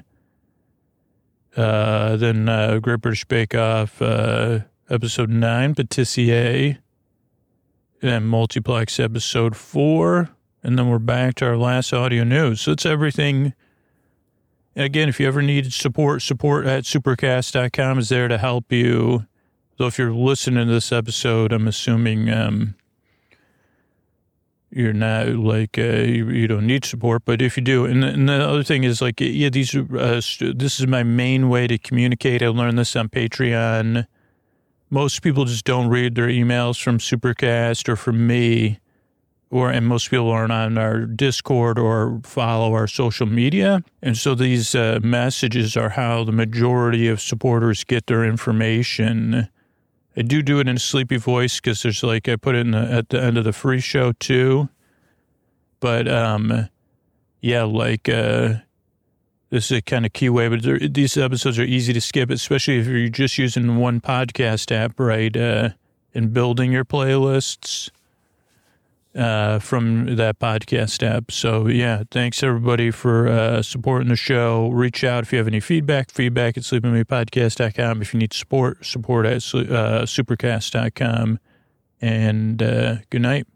Uh, then uh, Great British Bake Off, uh, episode nine, Patissier. And Multiplex episode four, and then we're back to our last audio news. So it's everything. And again, if you ever need support, support at supercast dot com is there to help you. Though if you're listening to this episode, I'm assuming um, you're not like, uh, you, you don't need support, but if you do, and the, and the other thing is like, yeah, these, uh, this is my main way to communicate. I learned this on Patreon. Most people just don't read their emails from Supercast or from me, or and most people aren't on our Discord or follow our social media. And so these uh, messages are how the majority of supporters get their information. I do do it in a sleepy voice because there's like, I put it in the, at the end of the free show too. But, um, yeah, like, uh, this is a kind of key way, but there, these episodes are easy to skip, especially if you're just using one podcast app, right? Uh, and building your playlists, uh, from that podcast app. So yeah, thanks everybody for, uh, supporting the show. Reach out if you have any feedback, feedback at sleeping me podcast dot com. If you need support, support at, uh, supercast dot com. And, uh, good night.